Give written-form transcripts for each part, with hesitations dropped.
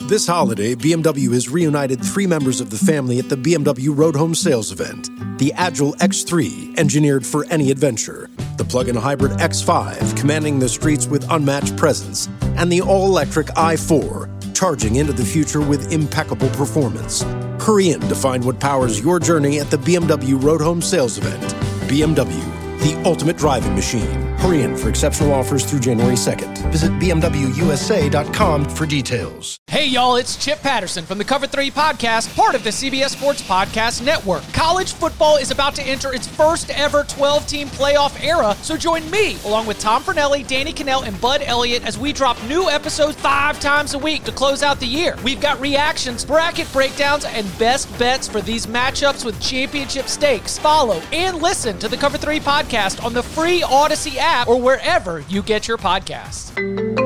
This holiday, BMW has reunited 3 members of the family at the BMW Road Home Sales event. The Agile X3, engineered for any adventure. The plug-in hybrid X5, commanding the streets with unmatched presence. And the all-electric i4, charging into the future with impeccable performance. Hurry in to find what powers your journey at the BMW Road Home Sales event. BMW, the ultimate driving machine. Hurry in for exceptional offers through January 2nd. Visit BMWUSA.com for details. Hey, y'all, it's Chip Patterson from the Cover 3 podcast, part of the CBS Sports Podcast Network. College football is about to enter its first ever 12-team playoff era, so join me, along with Tom Fornelli, Danny Cannell, and Bud Elliott, as we drop new episodes 5 times a week to close out the year. We've got reactions, bracket breakdowns, and best bets for these matchups with championship stakes. Follow and listen to the Cover 3 podcast on the free Odyssey app or wherever you get your podcasts.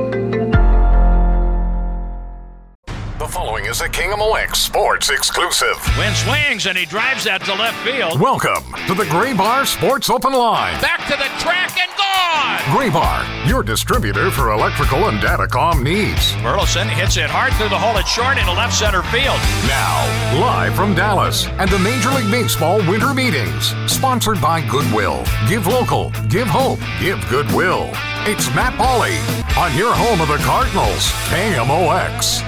The following is a KMOX Sports exclusive. Wind swings and he drives that to left field. Welcome to the Graybar Sports Open Line. Back to the track and gone! Graybar, your distributor for electrical and datacom needs. Burleson hits it hard through the hole at short into left center field. Now, live from Dallas and the Major League Baseball Winter Meetings. Sponsored by Goodwill. Give local, give hope, give goodwill. It's Matt Pauley on your home of the Cardinals, KMOX.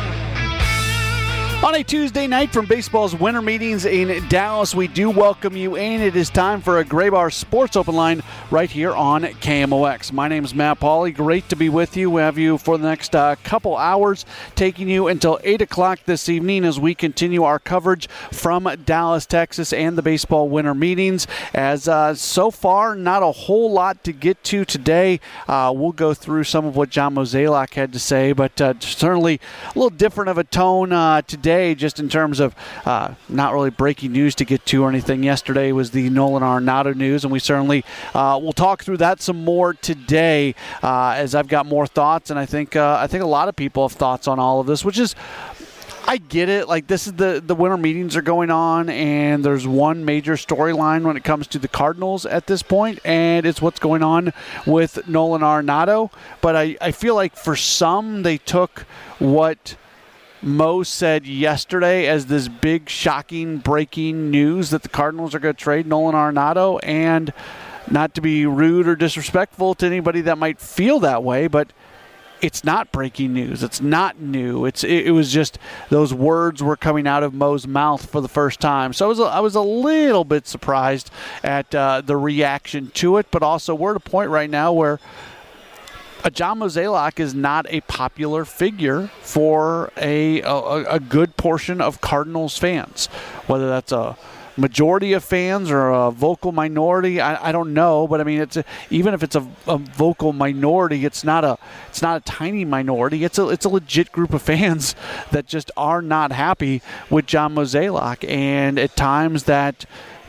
On a Tuesday night from baseball's winter meetings in Dallas, we do welcome you in. It is time for a Graybar Sports Open Line right here on KMOX. My name is Matt Pauley. Great to be with you. We have you for the next couple hours, taking you until 8 o'clock this evening as we continue our coverage from Dallas, Texas, and the baseball winter meetings. As so far, not a whole lot to get to today. We'll go through some of what John Mozeliak had to say, but certainly a little different of a tone today, just in terms of not really breaking news to get to or anything. Yesterday was the Nolan Arenado news, and we certainly will talk through that some more today as I've got more thoughts, and I think a lot of people have thoughts on all of this, which is, I get it. Like, this is the winter meetings are going on, and there's one major storyline when it comes to the Cardinals at this point, and it's what's going on with Nolan Arenado. But I feel like for some, they took what Mo said yesterday as this big, shocking, breaking news that the Cardinals are going to trade Nolan Arenado, and not to be rude or disrespectful to anybody that might feel that way, but it's not breaking news. It's not new. It was just those words were coming out of Mo's mouth for the first time. So I was a little bit surprised at the reaction to it, but also we're at a point right now where John Mozeliak is not a popular figure for a good portion of Cardinals fans. Whether that's a majority of fans or a vocal minority, I don't know. But I mean, even if it's a vocal minority, it's not a tiny minority. It's a legit group of fans that just are not happy with John Mozeliak, and at times that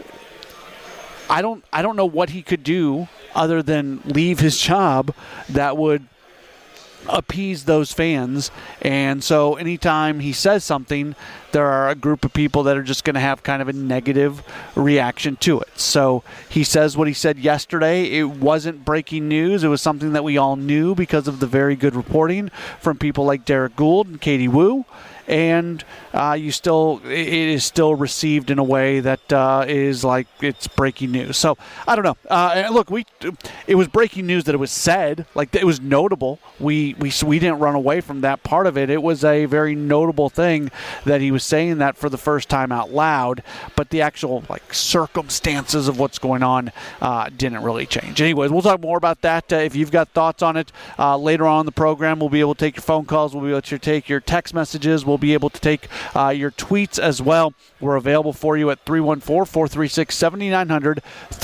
I don't know what he could do other than leave his job that would appease those fans. And so anytime he says something, there are a group of people that are just going to have kind of a negative reaction to it. So he says what he said yesterday. It wasn't breaking news. It was something that we all knew because of the very good reporting from people like Derek Gould and Katie Woo. And it is still received in a way that is like it's breaking news. So I don't know. Look, it was breaking news that it was said, like it was notable. We didn't run away from that part of it. It was a very notable thing that he was saying that for the first time out loud. But the actual circumstances of what's going on didn't really change. Anyways, we'll talk more about that. If you've got thoughts on it later on in the program, we'll be able to take your phone calls. We'll be able to take your text messages. We'll be able to take your tweets as well. We're available for you at 314-436-7900,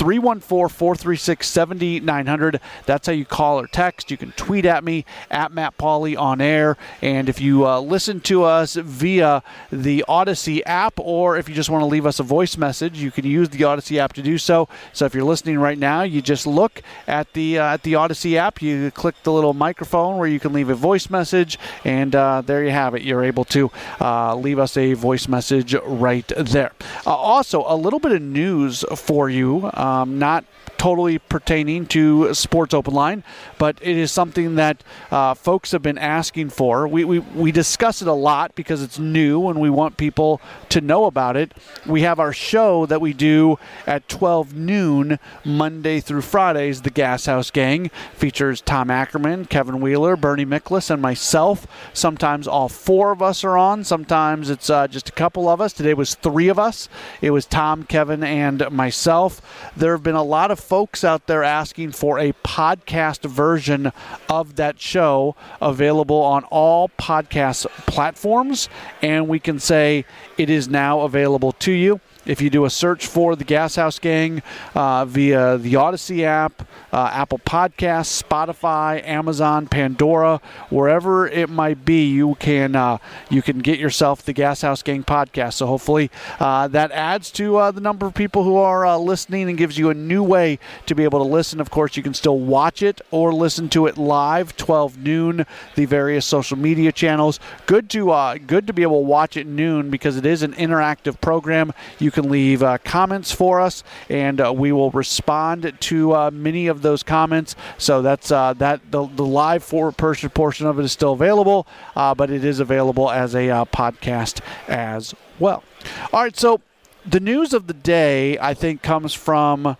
314-436-7900. That's how you call or text. You can tweet at me, at Matt Pauley on air. And if you listen to us via the Odyssey app, or if you just want to leave us a voice message, you can use the Odyssey app to do so. So if you're listening right now, you just look at the Odyssey app. You click the little microphone where you can leave a voice message, and there you have it. You're able to leave us a voice message right there. Also, a little bit of news for you, not totally pertaining to Sports Open Line, but it is something that folks have been asking for. We discuss it a lot because it's new and we want people to know about it. We have our show that we do at 12 noon Monday through Fridays, the Gas House Gang. Features Tom Ackerman, Kevin Wheeler, Bernie Miklas, and myself. Sometimes all four of us are on. Sometimes it's just a couple of us. Today was three of us. It was Tom, Kevin, and myself. There have been a lot of folks out there asking for a podcast version of that show available on all podcast platforms, and we can say it is now available to you. If you do a search for the Gas House Gang via the Odyssey app, Apple Podcasts, Spotify, Amazon, Pandora, wherever it might be, you can get yourself the Gas House Gang podcast. So hopefully that adds to the number of people who are listening and gives you a new way to be able to listen. Of course, you can still watch it or listen to it live, 12 noon, the various social media channels. Good to be able to watch it noon because it is an interactive program. You can leave comments for us, and we will respond to many of those comments. So that's the live four-person portion of it is still available, but it is available as a podcast as well. All right, so the news of the day, I think, comes from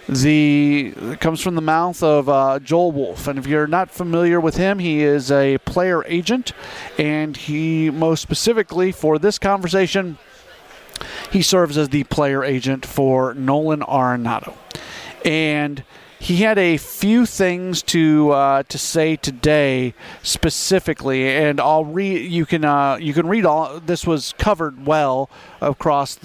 the mouth of Joel Wolfe. And if you're not familiar with him, he is a player agent, and he most specifically for this conversation, he serves as the player agent for Nolan Arenado. And he had a few things to say today specifically, and I'll read. You can read all. This was covered well across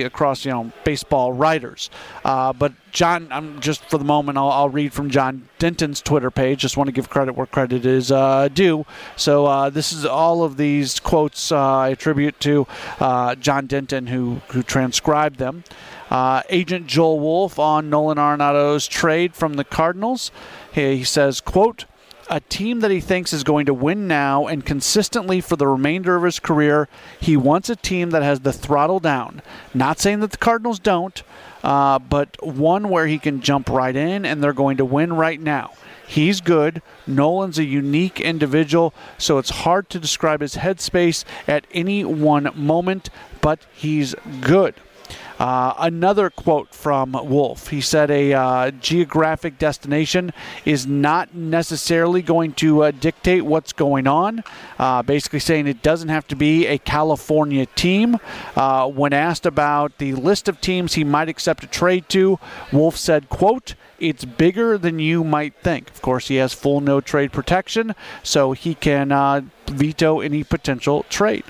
baseball writers. But John, just for the moment, I'll read from John Denton's Twitter page. Just want to give credit where credit is due. So this is all of these quotes I attribute to John Denton, who transcribed them. Agent Joel Wolfe on Nolan Arenado's trade from the Cardinals. He says, quote, a team that he thinks is going to win now and consistently for the remainder of his career. He wants a team that has the throttle down. Not saying that the Cardinals don't, but one where he can jump right in and they're going to win right now. He's good. Nolan's a unique individual, so it's hard to describe his headspace at any one moment, but he's good. Another quote from Wolfe. He said a geographic destination is not necessarily going to dictate what's going on. Basically saying it doesn't have to be a California team. When asked about the list of teams he might accept a trade to, Wolfe said, quote, it's bigger than you might think. Of course, he has full no-trade protection, so he can veto any potential trade.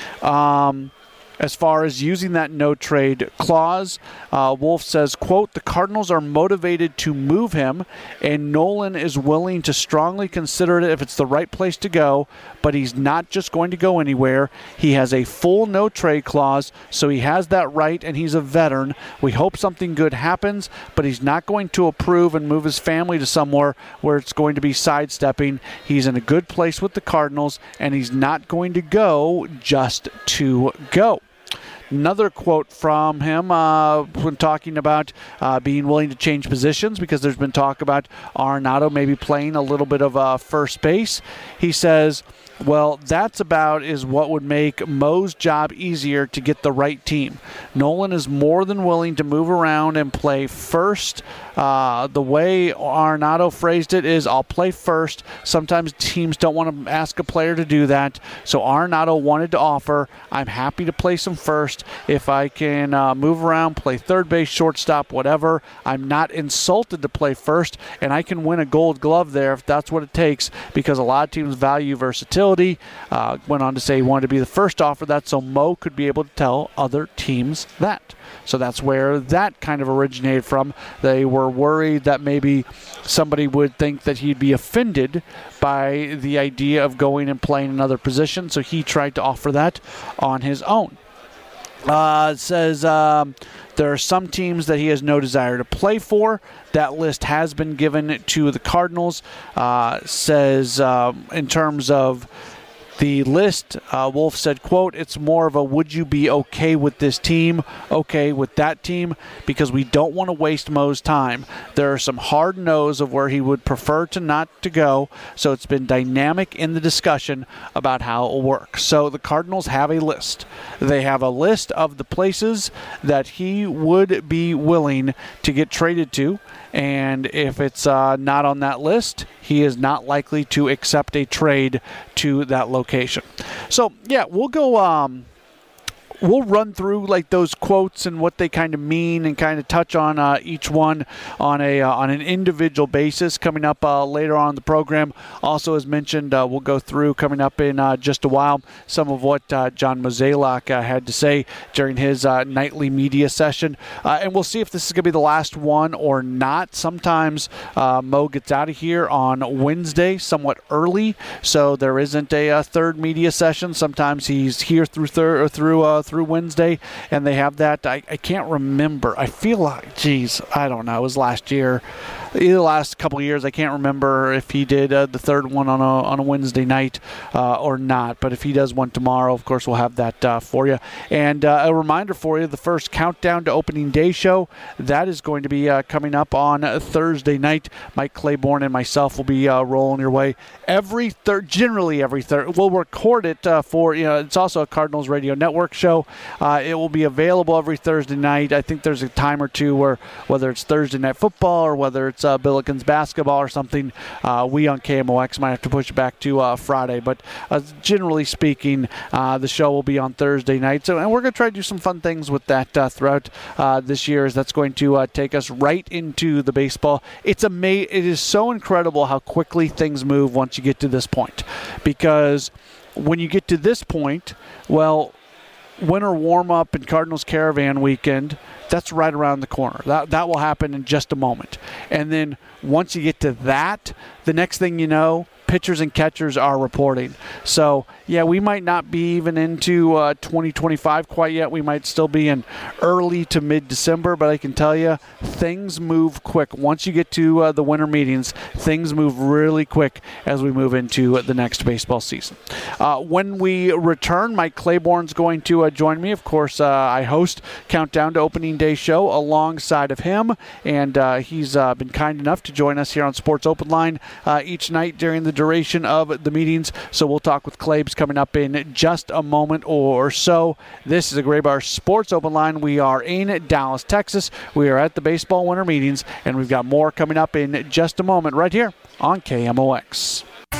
As far as using that no-trade clause, Wolfe says, quote, the Cardinals are motivated to move him, and Nolan is willing to strongly consider it if it's the right place to go, but he's not just going to go anywhere. He has a full no-trade clause, so he has that right, and he's a veteran. We hope something good happens, but he's not going to approve and move his family to somewhere where it's going to be sidestepping. He's in a good place with the Cardinals, and he's not going to go just to go. Another quote from him when talking about being willing to change positions, because there's been talk about Arenado maybe playing a little bit of first base. He says, well, that's about is what would make Mo's job easier to get the right team. Nolan is more than willing to move around and play first. The way Arenado phrased it is, I'll play first. Sometimes teams don't want to ask a player to do that. So Arenado wanted to offer, I'm happy to play some first. If I can move around, play third base, shortstop, whatever, I'm not insulted to play first, and I can win a gold glove there if that's what it takes, because a lot of teams value versatility. Went on to say he wanted to be the first to offer that so Mo could be able to tell other teams that. So that's where that kind of originated from. They were worried that maybe somebody would think that he'd be offended by the idea of going and playing another position, so he tried to offer that on his own. It says there are some teams that he has no desire to play for. That list has been given to the Cardinals. Says in terms of The list, Wolf said, quote, "It's more of a would you be okay with this team, okay with that team, because we don't want to waste Mo's time. There are some hard no's of where he would prefer to not to go, so it's been dynamic in the discussion about how it will work." So the Cardinals have a list. They have a list of the places that he would be willing to get traded to, and if it's not on that list, he is not likely to accept a trade to that location. So, yeah, we'll go we'll run through like those quotes and what they kind of mean and kind of touch on each one on an individual basis coming up later on in the program. Also, as mentioned, we'll go through coming up in just a while some of what John Mozeliak had to say during his nightly media session. And we'll see if this is going to be the last one or not. Sometimes Mo gets out of here on Wednesday somewhat early, so there isn't a third media session. Sometimes he's here through Wednesday, and they have that. I can't remember. I feel like, I don't know. It was last year. Either the last couple of years, I can't remember if he did the third one on a Wednesday night or not. But if he does one tomorrow, of course, we'll have that for you. And a reminder for you, the first Countdown to Opening Day show, that is going to be coming up on Thursday night. Mike Claiborne and myself will be rolling your way generally every third. We'll record it for, it's also a Cardinals Radio Network show. It will be available every Thursday night. I think there's a time or two where whether it's Thursday Night Football or whether it's Billikens basketball or something, we on KMOX might have to push it back to Friday. But generally speaking, the show will be on Thursday night. And we're going to try to do some fun things with that throughout this year. That's going to take us right into the baseball. It is so incredible how quickly things move once you get to this point. Because when you get to this point, well, winter warm-up and Cardinals Caravan weekend, that's right around the corner. That will happen in just a moment. And then once you get to that, the next thing you know, pitchers and catchers are reporting. So, yeah, we might not be even into 2025 quite yet. We might still be in early to mid-December, but I can tell you, things move quick. Once you get to the winter meetings, things move really quick as we move into the next baseball season. When we return, Mike Claiborne's going to join me. Of course, I host Countdown to Opening Day show alongside of him, and he's been kind enough to join us here on Sports Open Line each night during the duration of the meetings. So we'll talk with Claibs coming up in just a moment or so. This is a Graybar Sports Open Line. We are in Dallas, Texas. We are at the baseball winter meetings, and we've got more coming up in just a moment right here on KMOX.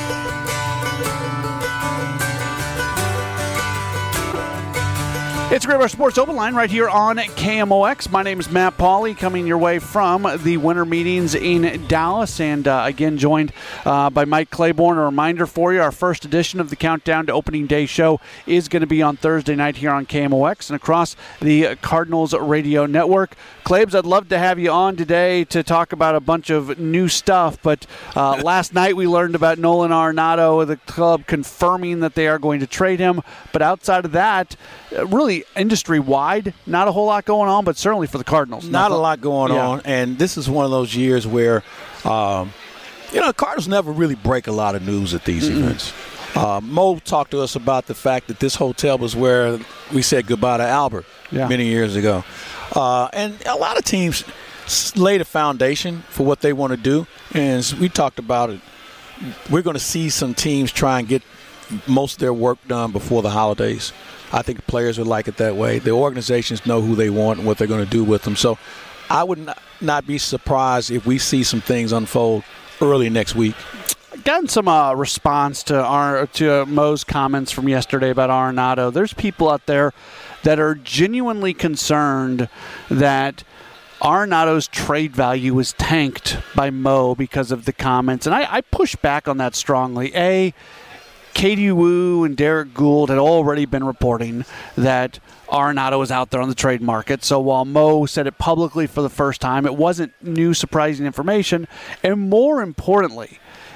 It's Graybar Sports Open Line right here on KMOX. My name is Matt Pauley, coming your way from the winter meetings in Dallas, and again joined by Mike Claiborne. A reminder for you, our first edition of the Countdown to Opening Day show is going to be on Thursday night here on KMOX and across the Cardinals Radio Network. Claibs, I'd love to have you on today to talk about a bunch of new stuff, but last night we learned about Nolan Arenado, the club confirming that they are going to trade him. But outside of that, really industry-wide, not a whole lot going on, but certainly for the Cardinals. Not a lot going on, and this is one of those years where, Cardinals never really break a lot of news at these events. Mo talked to us about the fact that this hotel was where we said goodbye to Albert many years ago. And a lot of teams laid a foundation for what they want to do, and as we talked about it, we're going to see some teams try and get most of their work done before the holidays. I think the players would like it that way. The organizations know who they want and what they're going to do with them. So I would not be surprised if we see some things unfold early next week. Gotten some response to Mo's comments from yesterday about Arenado. There's people out there that are genuinely concerned that Arenado's trade value is tanked by Mo because of the comments. And I push back on that strongly. Katie Woo and Derek Gould had already been reporting that Arenado was out there on the trade market. So while Mo said it publicly for the first time, it wasn't new, surprising information. And more importantly,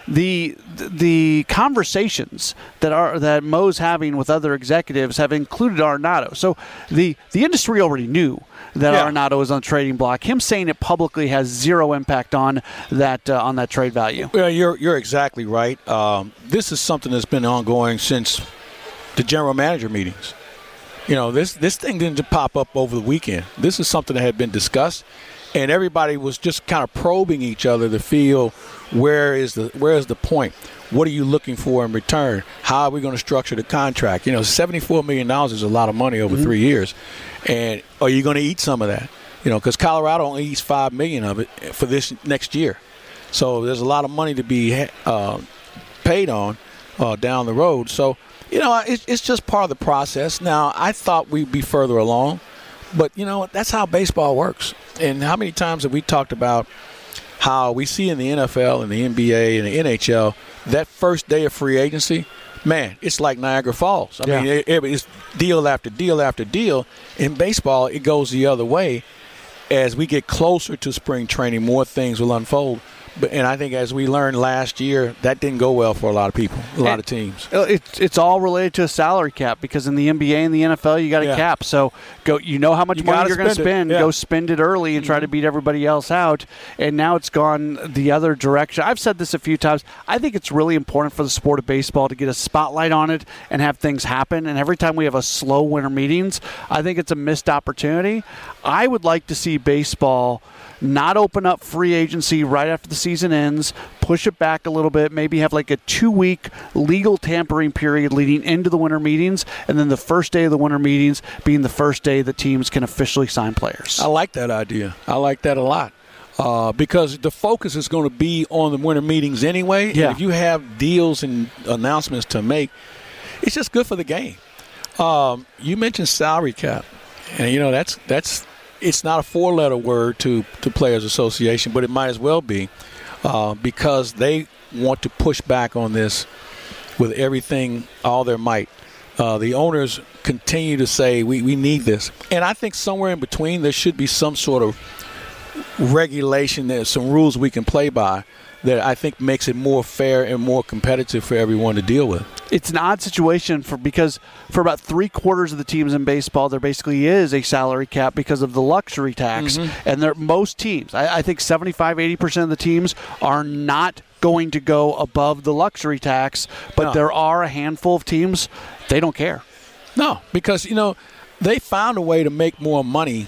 the conversations that Mo's having with other executives have included Arenado. So the industry already knew that Arenado was on the trading block. Him saying it publicly has zero impact on that trade value. Well, you're exactly right. This is something that's been ongoing since the general manager meetings. This thing didn't just pop up over the weekend. This is something that had been discussed, and everybody was just kind of probing each other to feel where is the point? What are you looking for in return? How are we going to structure the contract? $74 million is a lot of money over 3 years. And are you going to eat some of that? Because Colorado only eats $5 million of it for this next year. So there's a lot of money to be paid on down the road. So, it's just part of the process. Now, I thought we'd be further along. But, that's how baseball works. And how many times have we talked about how we see in the NFL and the NBA and the NHL that first day of free agency, man, it's like Niagara Falls. I mean, it's deal after deal after deal. In baseball, it goes the other way. As we get closer to spring training, more things will unfold. And I think as we learned last year, that didn't go well for a lot of people, a lot of teams. It's all related to a salary cap because in the NBA and the NFL, you got a cap. So how much money you're going to spend. Go spend it early and try to beat everybody else out. And now it's gone the other direction. I've said this a few times. I think it's really important for the sport of baseball to get a spotlight on it and have things happen. And every time we have a slow winter meetings, I think it's a missed opportunity. I would like to see baseball not open up free agency right after the season ends, push it back a little bit, maybe have like a 2-week legal tampering period leading into the winter meetings, and then the first day of the winter meetings being the first day that teams can officially sign players. I like that idea. I like that a lot. Because the focus is going to be on the winter meetings anyway. Yeah. And if you have deals and announcements to make, it's just good for the game. You mentioned salary cap, and that's it's not a 4-letter word to Players Association, but it might as well be because they want to push back on this with everything, all their might. The owners continue to say we need this, and I think somewhere in between there should be some sort of regulation. There's some rules we can play by that I think makes it more fair and more competitive for everyone to deal with. It's an odd situation because for about 3/4 of the teams in baseball, there basically is a salary cap because of the luxury tax. And most teams, I think 75-80% of the teams are not going to go above the luxury tax, but there are a handful of teams, they don't care. No, because, they found a way to make more money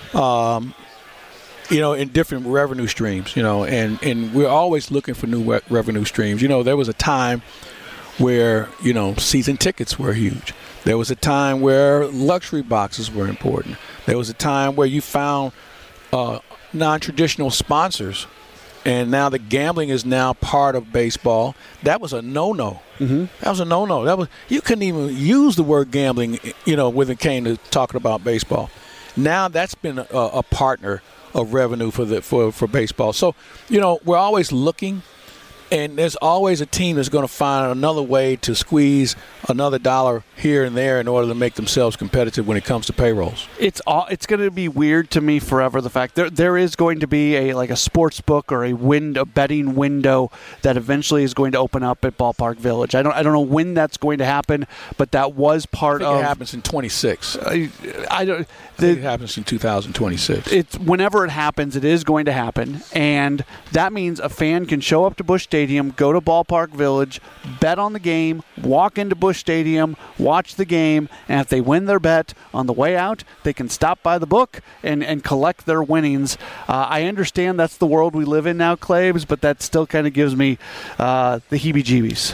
in different revenue streams, and we're always looking for new revenue streams. There was a time where, season tickets were huge. There was a time where luxury boxes were important. There was a time where you found non-traditional sponsors, and now the gambling is now part of baseball. That was a no-no. That was a no-no. You couldn't even use the word gambling, when it came to talking about baseball. Now that's been a partner of revenue for baseball. So, we're always looking, and there's always a team that's going to find another way to squeeze another dollar here and there in order to make themselves competitive when it comes to payrolls. It's going to be weird to me forever, the fact there is going to be a sports book or a betting window that eventually is going to open up at Ballpark Village. I don't know when that's going to happen, but that was part of. It happens in 26. I don't. It happens in 2026. It's whenever it happens, it is going to happen, and that means a fan can show up to Busch Stadium, go to Ballpark Village, bet on the game, walk into Busch Stadium, watch the game, and if they win their bet on the way out, they can stop by the book and collect their winnings. I understand that's the world we live in now, Claves, but that still kind of gives me the heebie-jeebies.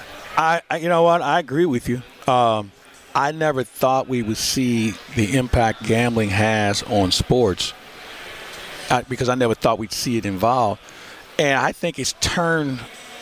You know what? I agree with you. I never thought we would see the impact gambling has on sports because I never thought we'd see it involved. And I think it's turned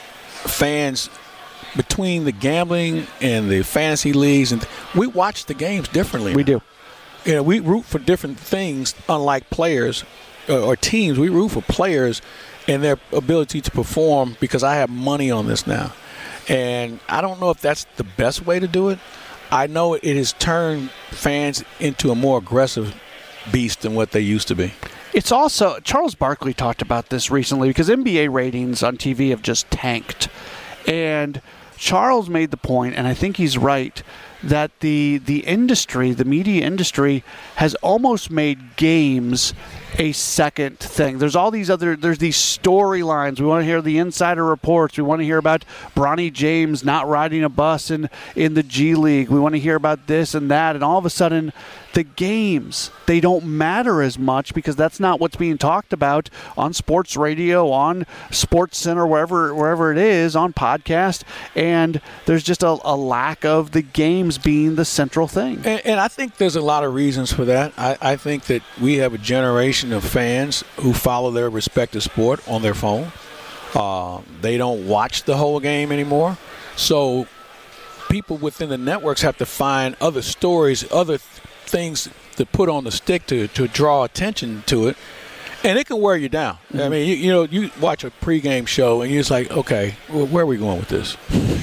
fans between the gambling and the fantasy leagues, and we watch the games differently. We do. We root for different things, unlike players or teams. We root for players and their ability to perform because I have money on this now. And I don't know if that's the best way to do it. I know it has turned fans into a more aggressive beast than what they used to be. It's also, Charles Barkley talked about this recently because NBA ratings on TV have just tanked. And Charles made the point, and I think he's right, that the industry, the media industry, has almost made games a second thing. There's these storylines. We want to hear the insider reports. We want to hear about Bronny James not riding a bus in the G League. We want to hear about this and that. And all of a sudden, the games, they don't matter as much because that's not what's being talked about on sports radio, on Sports Center, wherever it is, on podcast. And there's just a lack of the games being the central thing. And I think there's a lot of reasons for that. I think that we have a generation of fans who follow their respective sport on their phone. They don't watch the whole game anymore. So people within the networks have to find other stories, other things to put on the stick to draw attention to it. And it can wear you down. Mm-hmm. I mean, you watch a pregame show and you're just like, okay, well, where are we going with this?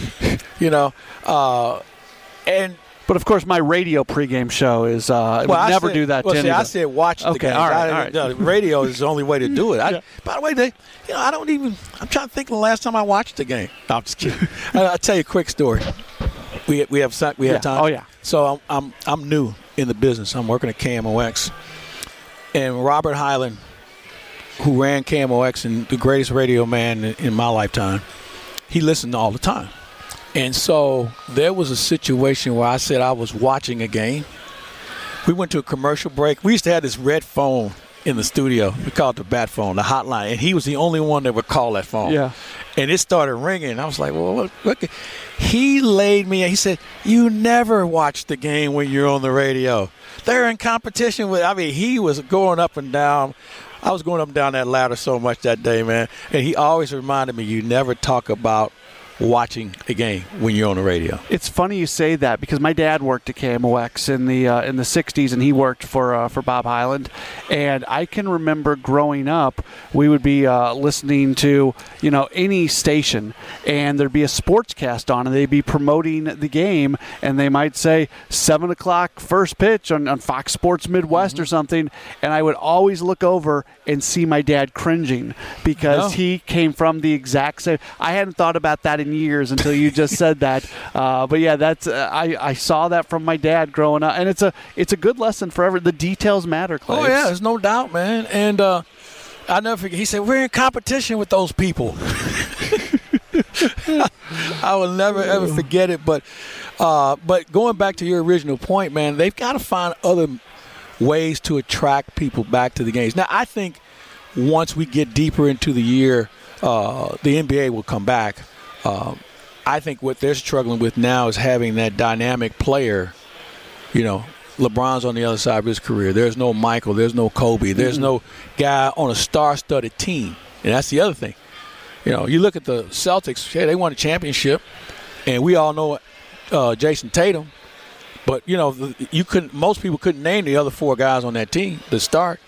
But of course, my radio pregame show is I never do that. I said watch the game. All right. No, radio is the only way to do it. Yeah. By the way, I'm trying to think of the last time I watched the game. No, I'm just kidding. I'll tell you a quick story. We have time. Oh yeah. So I'm new in the business. I'm working at KMOX, and Robert Hyland, who ran KMOX and the greatest radio man in my lifetime, he listened all the time. And so there was a situation where I said I was watching a game. We went to a commercial break. We used to have this red phone in the studio. We called it the bat phone, the hotline. And he was the only one that would call that phone. Yeah. And it started ringing. I was like, well, look. He laid me. He said, you never watch the game when you're on the radio. They're in competition with, he was going up and down. I was going up and down that ladder so much that day, man. And he always reminded me, you never talk about watching a game when you're on the radio. It's funny you say that because my dad worked at KMOX in the 60s, and he worked for Bob Hyland. And I can remember growing up, we would be listening to any station, and there'd be a sportscast on, and they'd be promoting the game, and they might say 7 o'clock first pitch on Fox Sports Midwest or something, and I would always look over and see my dad cringing because he came from the exact same. I hadn't thought about that in years until you just said that. But yeah, that's I saw that from my dad growing up, and it's a good lesson forever. The details matter, Clay. Oh yeah, there's no doubt, man. And I never forget. He said we're in competition with those people. I will never ever forget it. But going back to your original point, man, they've got to find other ways to attract people back to the games. Now, I think once we get deeper into the year, the NBA will come back. I think what they're struggling with now is having that dynamic player. LeBron's on the other side of his career. There's no Michael. There's no Kobe. There's no guy on a star-studded team. And that's the other thing. You look at the Celtics. Hey, they won a championship, and we all know Jason Tatum. But most people couldn't name the other four guys on that team to start.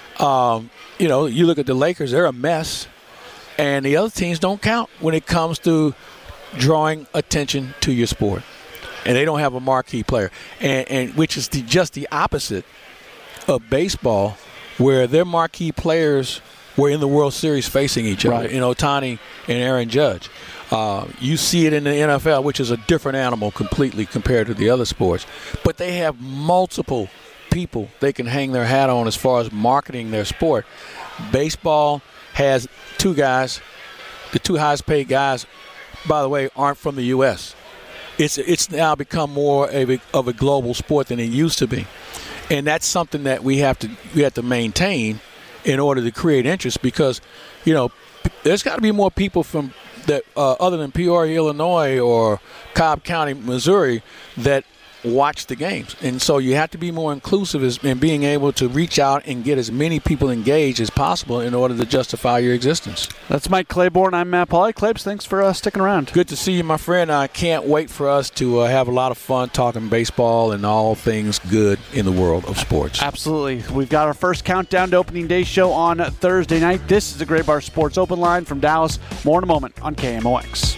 You look at the Lakers; they're a mess, and the other teams don't count when it comes to drawing attention to your sport. And they don't have a marquee player, and which is just the opposite of baseball, where their marquee players were in the World Series facing each other. Ohtani and Aaron Judge. You see it in the NFL, which is a different animal completely compared to the other sports. But they have multiple people they can hang their hat on as far as marketing their sport. Baseball has two guys. The two highest paid guys, by the way, aren't from the U.S. It's now become more of a global sport than it used to be. And that's something that we have to maintain in order to create interest because, there's got to be more people from that other than Peoria, Illinois, or Cobb County, Missouri, that watch the games. And so you have to be more inclusive in being able to reach out and get as many people engaged as possible in order to justify your existence. That's Mike Claiborne. I'm Matt Pauley. Claibs, thanks for sticking around. Good to see you, my friend. I can't wait for us to have a lot of fun talking baseball and all things good in the world of sports. Absolutely. We've got our first countdown to opening day show on Thursday night. This is the Gray Bar Sports Open Line from Dallas. More in a moment on KMOX.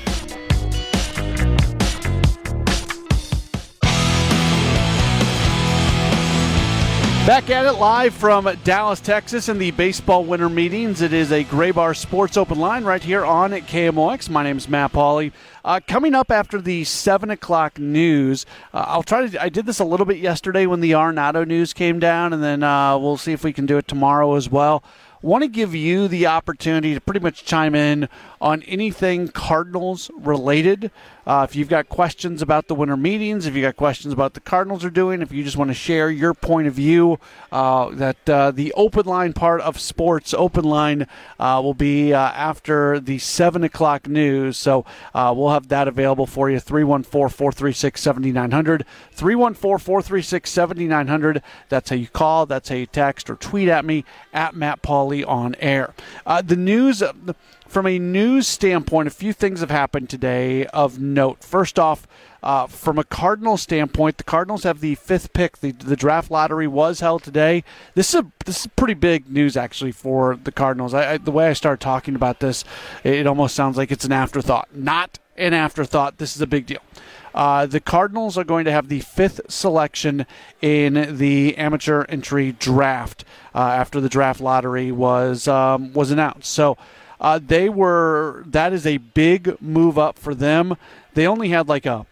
Back at it live from Dallas, Texas in the baseball winter meetings. It is a Graybar Sports Open Line right here on KMOX. My name is Matt Pauley. Coming up after the 7 o'clock news, I did this a little bit yesterday when the Arenado news came down, and then we'll see if we can do it tomorrow as well. Want to give you the opportunity to pretty much chime in on anything Cardinals related. If you've got questions about the winter meetings, if you've got questions about what the Cardinals are doing, if you just want to share your point of view, the open line part of Sports Open Line will be after the 7 o'clock news. So we'll have that available for you, 314-436-7900, 314-436-7900. That's how you call, that's how you text, or tweet at me, at Matt Pauley on air. The news... From a news standpoint, a few things have happened today of note. First off, from a Cardinals standpoint, the Cardinals have the 5th pick. The draft lottery was held today. This is pretty big news, actually, for the Cardinals. The way I start talking about this, it almost sounds like it's an afterthought. Not an afterthought. This is a big deal. The Cardinals are going to have the 5th selection in the amateur entry draft after the draft lottery was announced. So that is a big move up for them. They only had like a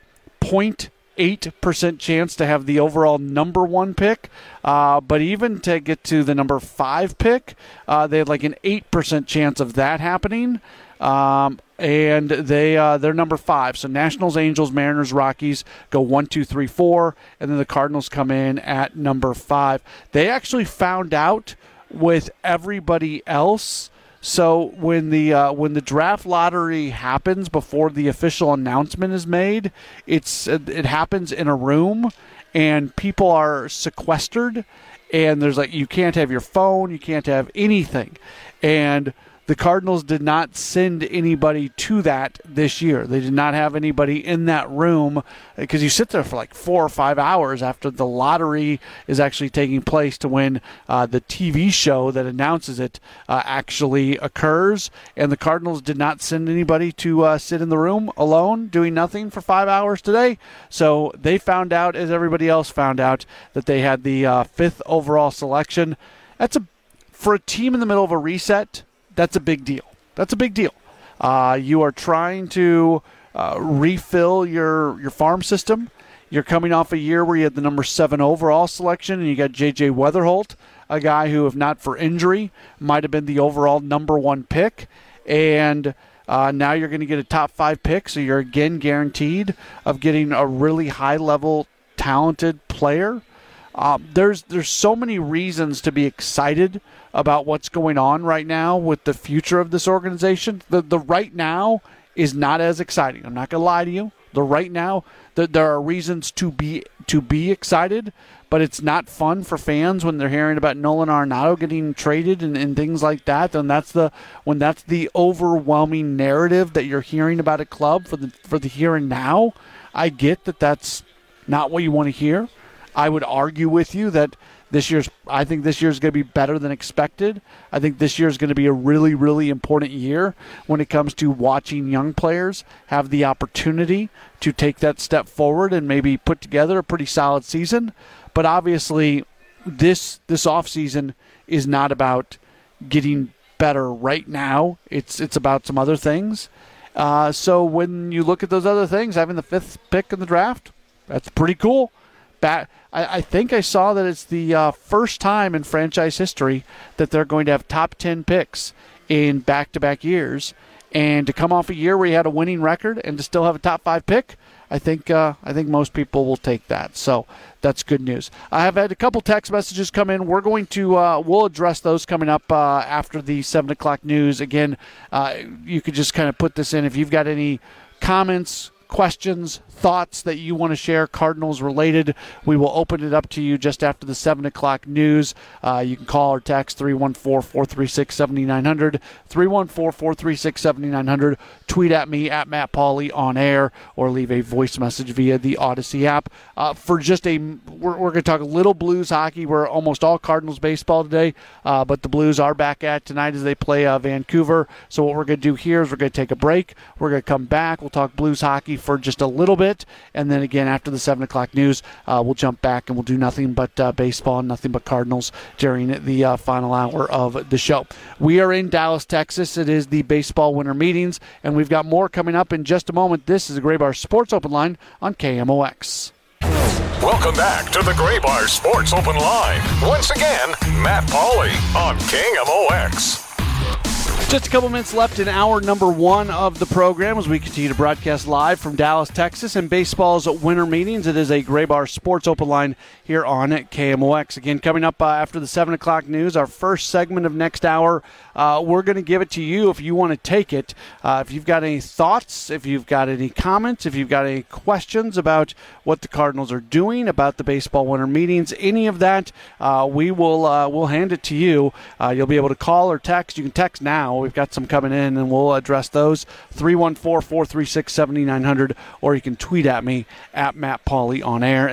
0.8% chance to have the overall number 1 pick, but even to get to the number 5 pick, they had like an 8% chance of that happening. And they're number 5. So Nationals, Angels, Mariners, Rockies go 1, 2, 3, 4, and then the Cardinals come in at number 5. They actually found out with everybody else. So when the draft lottery happens before the official announcement is made, it happens in a room, and people are sequestered, and there's you can't have your phone, you can't have anything, and the Cardinals did not send anybody to that this year. They did not have anybody in that room because you sit there for like 4 or 5 hours after the lottery is actually taking place to when the TV show that announces it actually occurs. And the Cardinals did not send anybody to sit in the room alone doing nothing for 5 hours today. So they found out, as everybody else found out, that they had the 5th overall selection. For a team in the middle of a reset, that's a big deal. That's a big deal. You are trying to refill your farm system. You're coming off a year where you had the number 7 overall selection, and you got J.J. Weatherholt, a guy who, if not for injury, might have been the overall number 1 pick. And now you're going to get a top 5 pick, so you're again guaranteed of getting a really high-level, talented player. There's so many reasons to be excited about what's going on right now with the future of this organization. The right now is not as exciting. I'm not going to lie to you. The right now, there are reasons to be excited, but it's not fun for fans when they're hearing about Nolan Arenado getting traded and things like that. And when that's the overwhelming narrative that you're hearing about a club for the here and now. I get that that's not what you want to hear. I would argue with you that I think this year's going to be better than expected. I think this year is going to be a really, really important year when it comes to watching young players have the opportunity to take that step forward and maybe put together a pretty solid season. But obviously, this offseason is not about getting better right now. It's about some other things. So when you look at those other things, having the 5th pick in the draft, that's pretty cool. I think I saw that it's the first time in franchise history that they're going to have top 10 picks in back-to-back years. And to come off a year where you had a winning record and to still have a top 5 pick, I think most people will take that. So that's good news. I have had a couple text messages come in. We're going to we'll address those coming up after the 7 o'clock news. Again, you could just kind of put this in if you've got any comments, questions, thoughts that you want to share, Cardinals related. We will open it up to you just after the 7 o'clock news. You can call or text 314-436-7900, 314-436-7900. Tweet at me at Matt Pauley on air, or leave a voice message via the Odyssey app. We're going to talk a little Blues hockey. We're almost all Cardinals baseball today, but the Blues are back at tonight as they play Vancouver. So what we're going to do here is we're going to take a break. We're going to come back. We'll talk Blues hockey hockey for just a little bit, and then again after the 7 o'clock news, we'll jump back and we'll do nothing but baseball and nothing but Cardinals during the final hour of the show. We are in Dallas, Texas. It is the baseball winter meetings, and we've got more coming up in just a moment. This is the Gray Bar Sports Open Line on KMOX. Welcome back to the Gray Bar Sports Open Line. Once again, Matt Pauley on KMOX. Just a couple minutes left in hour number 1 of the program as we continue to broadcast live from Dallas, Texas, and baseball's winter meetings. It is a Gray Bar Sports Open Line here on KMOX. Again, coming up after the 7 o'clock news, our first segment of next hour, we're going to give it to you if you want to take it. If you've got any thoughts, if you've got any comments, if you've got any questions about what the Cardinals are doing, about the baseball winter meetings, any of that, we'll hand it to you. You'll be able to call or text. You can text now. We've got some coming in, and we'll address those. 314-436-7900, or you can tweet at me at Matt Pauley on air,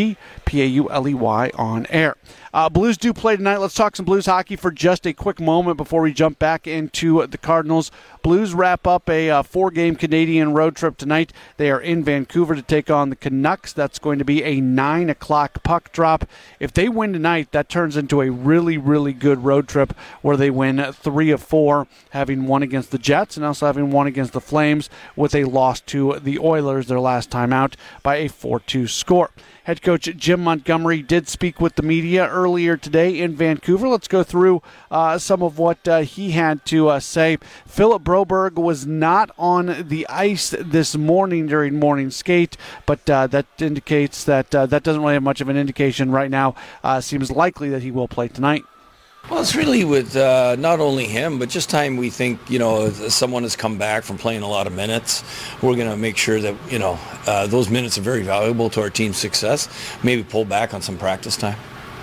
MattPauley on air. Blues do play tonight. Let's talk some Blues hockey for just a quick moment before we jump back into the Cardinals. Blues wrap up a 4-game Canadian road trip tonight. They are in Vancouver to take on the Canucks. That's going to be a 9 o'clock puck drop. If they win tonight, that turns into a really, really good road trip where they win 3 of 4, having won against the Jets and also having won against the Flames, with a loss to the Oilers their last time out by a 4-2 score. Head coach Jim Montgomery did speak with the media earlier today in Vancouver. Let's go through some of what he had to say. Philip Broberg was not on the ice this morning during morning skate, but that indicates that that doesn't really have much of an indication right now. Seems likely that he will play tonight. Well, it's really with not only him, but just time we think, someone has come back from playing a lot of minutes. We're going to make sure that, those minutes are very valuable to our team's success. Maybe pull back on some practice time.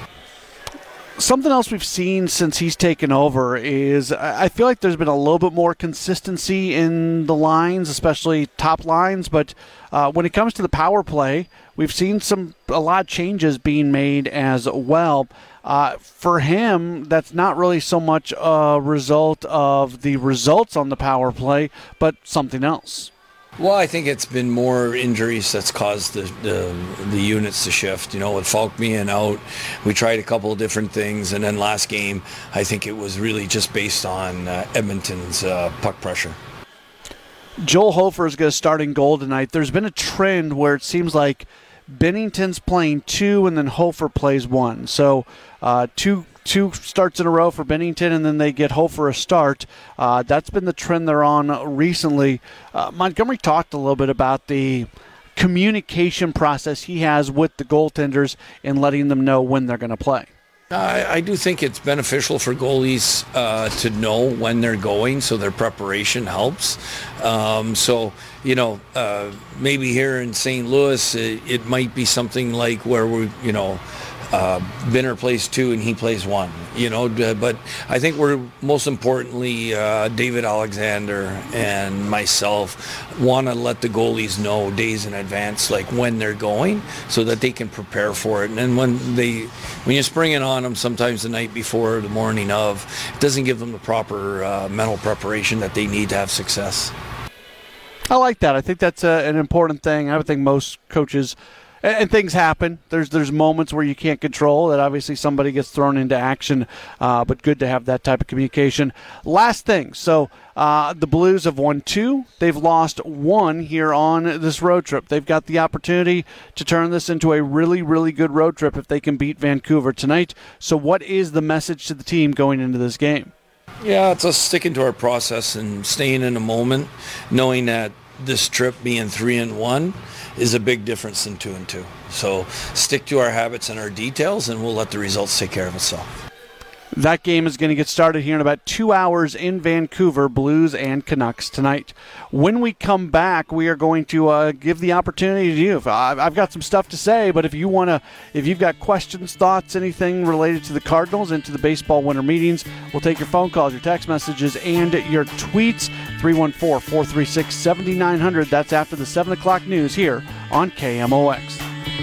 Something else we've seen since he's taken over is I feel like there's been a little bit more consistency in the lines, especially top lines. But when it comes to the power play, we've seen a lot of changes being made as well. For him, that's not really so much a result of the results on the power play, but something else. Well, I think it's been more injuries that's caused the units to shift. With Falk being out, we tried a couple of different things, and then last game, I think it was really just based on Edmonton's puck pressure. Joel Hofer is going to start in goal tonight. There's been a trend where it seems like Bennington's playing 2 and then Hofer plays 1. So two starts in a row for Bennington, and then they get Hofer a start. That's been the trend they're on recently. Montgomery talked a little bit about the communication process he has with the goaltenders in letting them know when they're going to play. I do think it's beneficial for goalies to know when they're going, so their preparation helps. Maybe here in St. Louis, it might be something like where Binner plays 2 and he plays 1, but I think we're most importantly, David Alexander and myself want to let the goalies know days in advance, like when they're going, so that they can prepare for it. And then when you spring it on them sometimes the night before, the morning of, it doesn't give them the proper mental preparation that they need to have success. I like that. I think that's an important thing. I would think most coaches, and things happen. There's moments where you can't control that. Obviously, somebody gets thrown into action, but good to have that type of communication. Last thing. So the Blues have won 2. They've lost 1 here on this road trip. They've got the opportunity to turn this into a really, really good road trip if they can beat Vancouver tonight. So what is the message to the team going into this game? Yeah, it's us sticking to our process and staying in the moment, knowing that this trip being 3-1 is a big difference than 2-2. So stick to our habits and our details, and we'll let the results take care of itself. That game is going to get started here in about 2 hours in Vancouver, Blues and Canucks tonight. When we come back, we are going to give the opportunity to you. I've got some stuff to say, but if you've got questions, thoughts, anything related to the Cardinals and to the baseball winter meetings, we'll take your phone calls, your text messages, and your tweets. 314-436-7900. That's after the 7 o'clock news here on KMOX.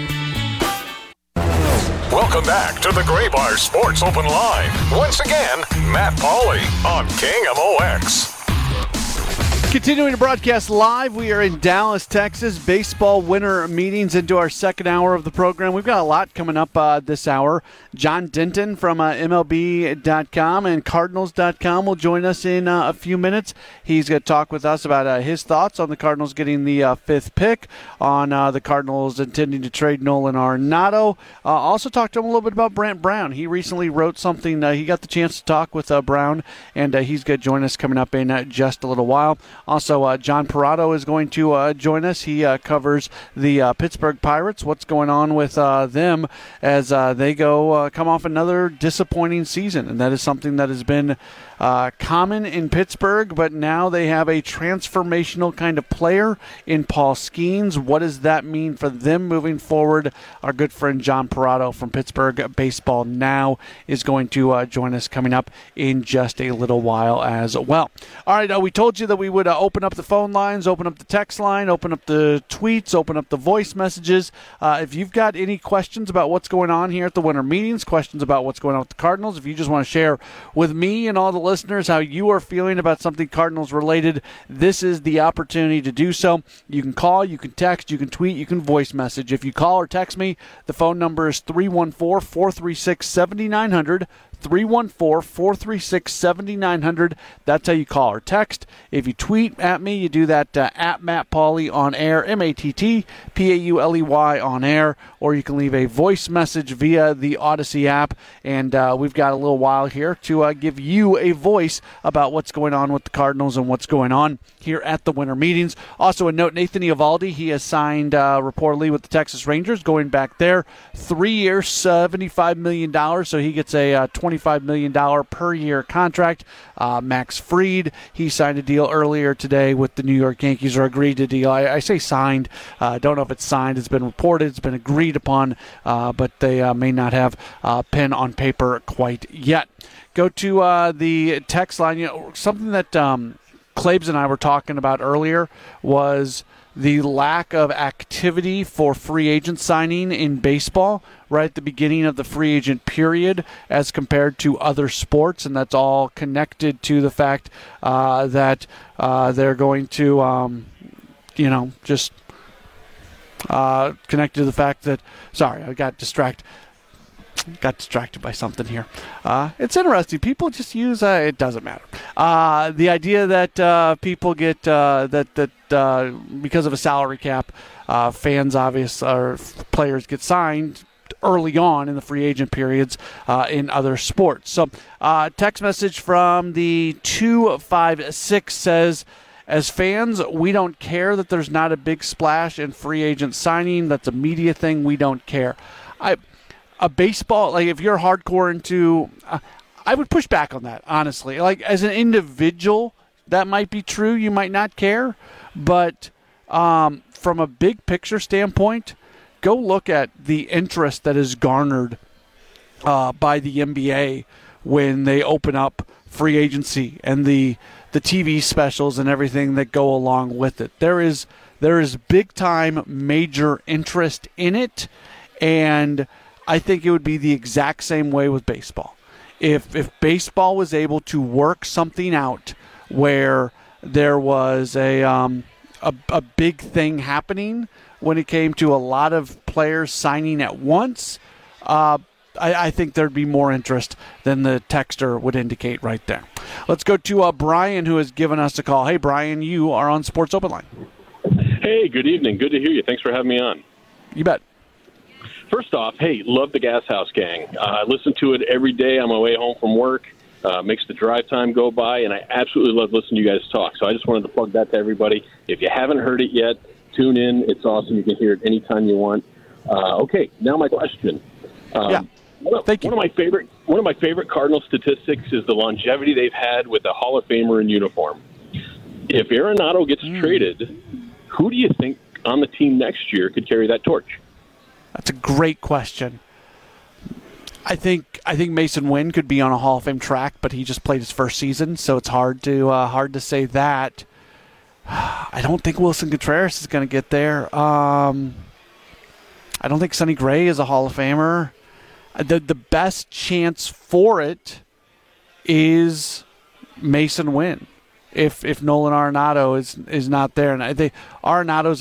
Welcome back to the Gray Bar Sports Open Line. Once again, Matt Pauley on KMOX. Continuing to broadcast live, we are in Dallas, Texas. Baseball winter meetings into our second hour of the program. We've got a lot coming up this hour. John Denton from MLB.com and Cardinals.com will join us in a few minutes. He's going to talk with us about his thoughts on the Cardinals getting the fifth pick, on the Cardinals intending to trade Nolan Arenado. Also talk to him a little bit about Brant Brown. He recently wrote something. He got the chance to talk with Brown, and he's going to join us coming up in just a little while. Also, John Parado is going to join us. He covers the Pittsburgh Pirates, what's going on with them as they come off another disappointing season. And that is something that has been common in Pittsburgh, but now they have a transformational kind of player in Paul Skeens. What does that mean for them moving forward? Our good friend John Parado from Pittsburgh Baseball Now is going to join us coming up in just a little while as well. All right, we told you that we would open up the phone lines, open up the text line, open up the tweets, open up the voice messages. If you've got any questions about what's going on here at the winter meetings, questions about what's going on with the Cardinals, if you just want to share with me and all the listeners how you are feeling about something Cardinals related, this is the opportunity to do so. You can call, you can text, you can tweet, you can voice message. If you call or text me, the phone number is 314-436-7900. 314-436-7900. That's how you call or text. If you tweet at me, you do that at Matt Pauley on air, MattPauley on air, or you can leave a voice message via the Odyssey app. And we've got a little while here to give you a voice about what's going on with the Cardinals and what's going on here at the winter meetings. Also a note, Nathan Eovaldi, he has signed reportedly with the Texas Rangers, going back there. 3 years, $75 million, so he gets a $25 million per year contract. Max Fried, he signed a deal earlier today with the New York Yankees, or agreed to deal. I say signed. Don't know if it's signed. It's been reported. It's been agreed upon, but they may not have pen on paper quite yet. Go to the text line. Something that Claibs and I were talking about earlier was the lack of activity for free agent signing in baseball right at the beginning of the free agent period as compared to other sports, and that's all connected to the fact that they're going to, just connected to the fact that, sorry, I got distracted by something here. It's interesting. People just use it doesn't matter. The idea that people get that because of a salary cap, fans or players get signed early on in the free agent periods in other sports. So, text message from the 256 says, as fans, we don't care that there's not a big splash in free agent signing. That's a media thing. We don't care. A baseball, like if you're hardcore into, I would push back on that, honestly. Like as an individual, that might be true. You might not care. But from a big picture standpoint, go look at the interest that is garnered by the NBA when they open up free agency and the TV specials and everything that go along with it. There is big time major interest in it, and I think it would be the exact same way with baseball. If baseball was able to work something out where there was a big thing happening when it came to a lot of players signing at once, I think there'd be more interest than the texter would indicate right there. Let's go to Brian, who has given us a call. Hey, Brian, you are on Sports Open Line. Hey, good evening. Good to hear you. Thanks for having me on. You bet. First off, hey, love the Gas House Gang. I listen to it every day on my way home from work. Makes the drive time go by, and I absolutely love listening to you guys talk. So I just wanted to plug that to everybody. If you haven't heard it yet, tune in. It's awesome. You can hear it anytime you want. Okay, now my question. Thank you. One of my favorite Cardinal statistics is the longevity they've had with a Hall of Famer in uniform. If Arenado gets traded, who do you think on the team next year could carry that torch? That's a great question. I think Mason Wynn could be on a Hall of Fame track, but he just played his first season, so it's hard to say that. I don't think Wilson Contreras is going to get there. I don't think Sonny Gray is a Hall of Famer. The best chance for it is Mason Wynn. if Nolan Arenado is not there. And I think Arenado's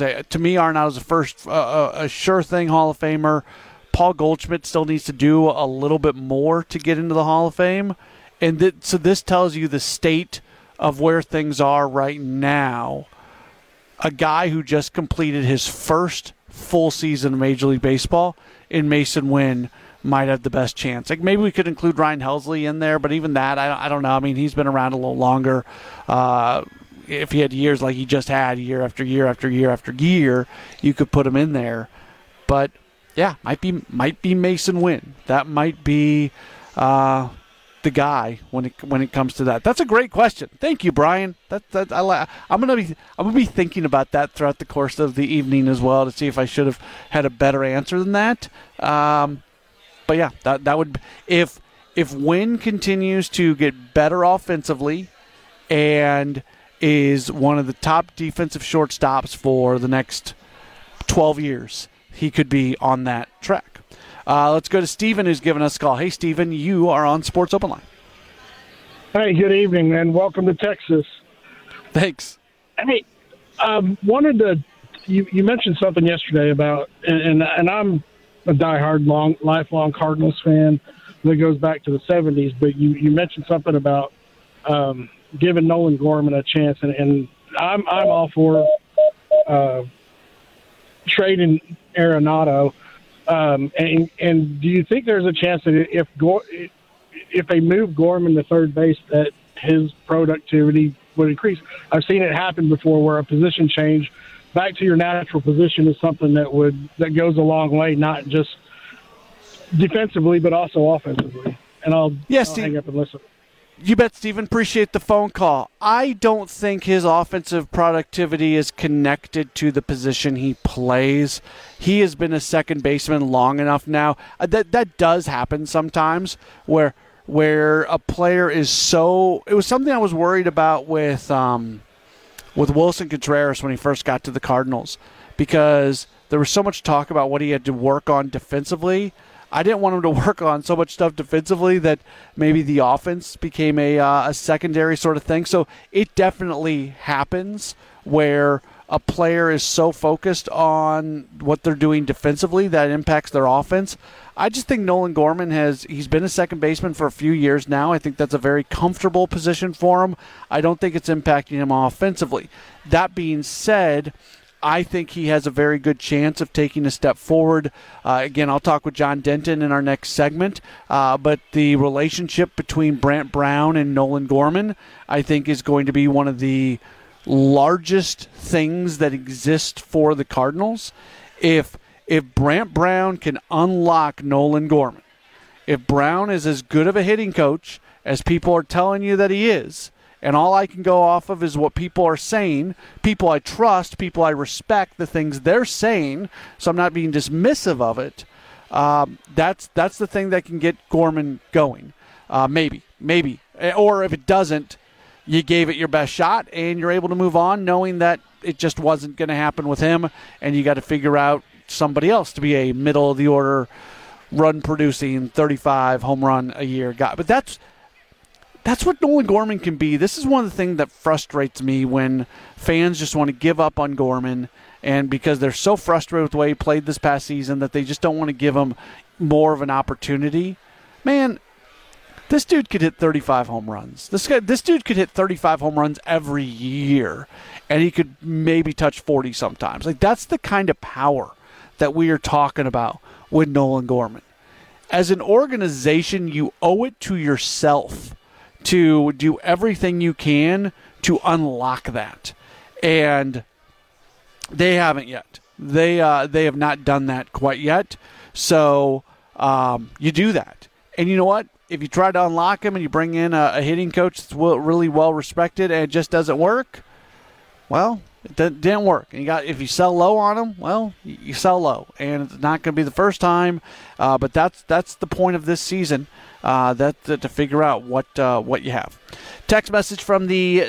a sure thing Hall of Famer. Paul Goldschmidt still needs to do a little bit more to get into the Hall of Fame. And so this tells you the state of where things are right now. A guy who just completed his first full season of Major League Baseball in Mason Wynn might have the best chance. Like maybe we could include Ryan Helsley in there, but even that, I don't know. I mean, he's been around a little longer. If he had years like he just had, year after year after year after year, you could put him in there. But yeah, might be Mason Wynn. That might be the guy when it comes to that. That's a great question. Thank you, Brian. I'm gonna be thinking about that throughout the course of the evening as well to see if I should have had a better answer than that. But yeah, that would, if Wynn continues to get better offensively and is one of the top defensive shortstops for the next 12 years, he could be on that track. Let's go to Steven, who's giving us a call. Hey, Steven, you are on Sports Open Line. Hey, good evening, and welcome to Texas. Thanks. Hey, wanted to you mentioned something yesterday about, and I'm a diehard, lifelong Cardinals fan that goes back to the 70s, but you mentioned something about giving Nolan Gorman a chance, and I'm all for trading Arenado. And do you think there's a chance that if they move Gorman to third base, that his productivity would increase? I've seen it happen before, where a position change back to your natural position is something that goes a long way, not just defensively but also offensively. And I'll hang up and listen. You bet, Steven. Appreciate the phone call. I don't think his offensive productivity is connected to the position he plays. He has been a second baseman long enough now. That does happen sometimes where a player is so – it was something I was worried about with Wilson Contreras when he first got to the Cardinals, because there was so much talk about what he had to work on defensively. I didn't want him to work on so much stuff defensively that maybe the offense became a secondary sort of thing. So it definitely happens where a player is so focused on what they're doing defensively that impacts their offense. I just think Nolan Gorman he's been a second baseman for a few years now. I think that's a very comfortable position for him. I don't think it's impacting him offensively. That being said, I think he has a very good chance of taking a step forward. Again, I'll talk with John Denton in our next segment. But the relationship between Brant Brown and Nolan Gorman, I think, is going to be one of the largest things that exist for the Cardinals. If Brant Brown can unlock Nolan Gorman, if Brown is as good of a hitting coach as people are telling you that he is, and all I can go off of is what people are saying, people I trust, people I respect, the things they're saying, so I'm not being dismissive of it, that's the thing that can get Gorman going. Maybe. Or if it doesn't, you gave it your best shot and you're able to move on knowing that it just wasn't going to happen with him, and you got to figure out somebody else to be a middle-of-the-order, run-producing, 35 home run a year guy. But that's what Nolan Gorman can be. This is one of the things that frustrates me when fans just want to give up on Gorman, and because they're so frustrated with the way he played this past season that they just don't want to give him more of an opportunity. Man, this dude could hit 35 home runs. This dude could hit 35 home runs every year, and he could maybe touch 40 sometimes. Like, that's the kind of power that we are talking about with Nolan Gorman. As an organization, you owe it to yourself to do everything you can to unlock that. And they haven't yet. They have not done that quite yet. So you do that. And you know what? If you try to unlock him and you bring in a hitting coach that's really well respected and it just doesn't work, well, it didn't work. And if you sell low on him, well, you sell low. And it's not going to be the first time, but that's the point of this season. To figure out what you have. Text message from the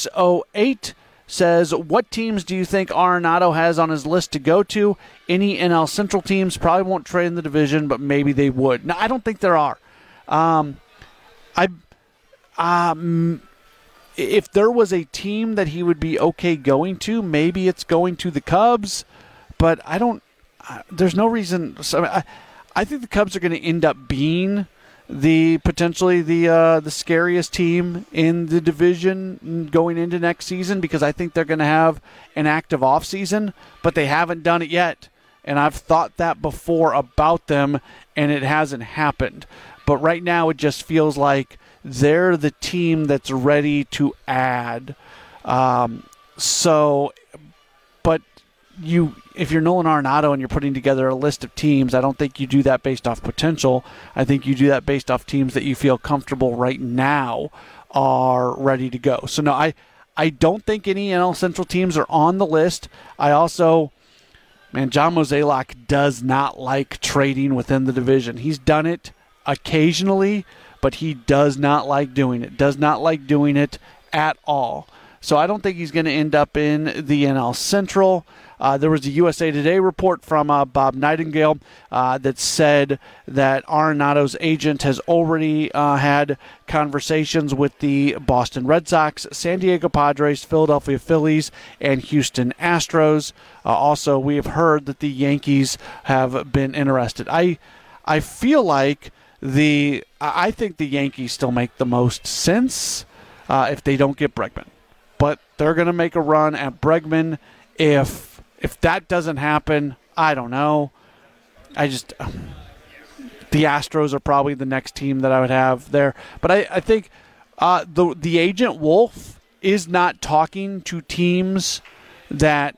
608 says, what teams do you think Arenado has on his list to go to? Any NL Central teams probably won't trade in the division, but maybe they would. No, I don't think there are. if there was a team that he would be okay going to, maybe it's going to the Cubs, but there's no reason. So I think the Cubs are going to end up being potentially the scariest team in the division going into next season, because I think they're going to have an active offseason, but they haven't done it yet. And I've thought that before about them, and it hasn't happened. But right now it just feels like they're the team that's ready to add. If you're Nolan Arenado and you're putting together a list of teams, I don't think you do that based off potential. I think you do that based off teams that you feel comfortable right now are ready to go. So no, I don't think any NL Central teams are on the list. John Mozeliak does not like trading within the division. He's done it occasionally, but he does not like doing it. Does not like doing it at all. So I don't think he's going to end up in the NL Central. There was a USA Today report from Bob Nightingale that said that Arenado's agent has already had conversations with the Boston Red Sox, San Diego Padres, Philadelphia Phillies, and Houston Astros. Also, we have heard that the Yankees have been interested. I feel like I think the Yankees still make the most sense if they don't get Bregman. But they're going to make a run at Bregman. If that doesn't happen, I don't know. The Astros are probably the next team that I would have there. But I think the agent Wolf is not talking to teams that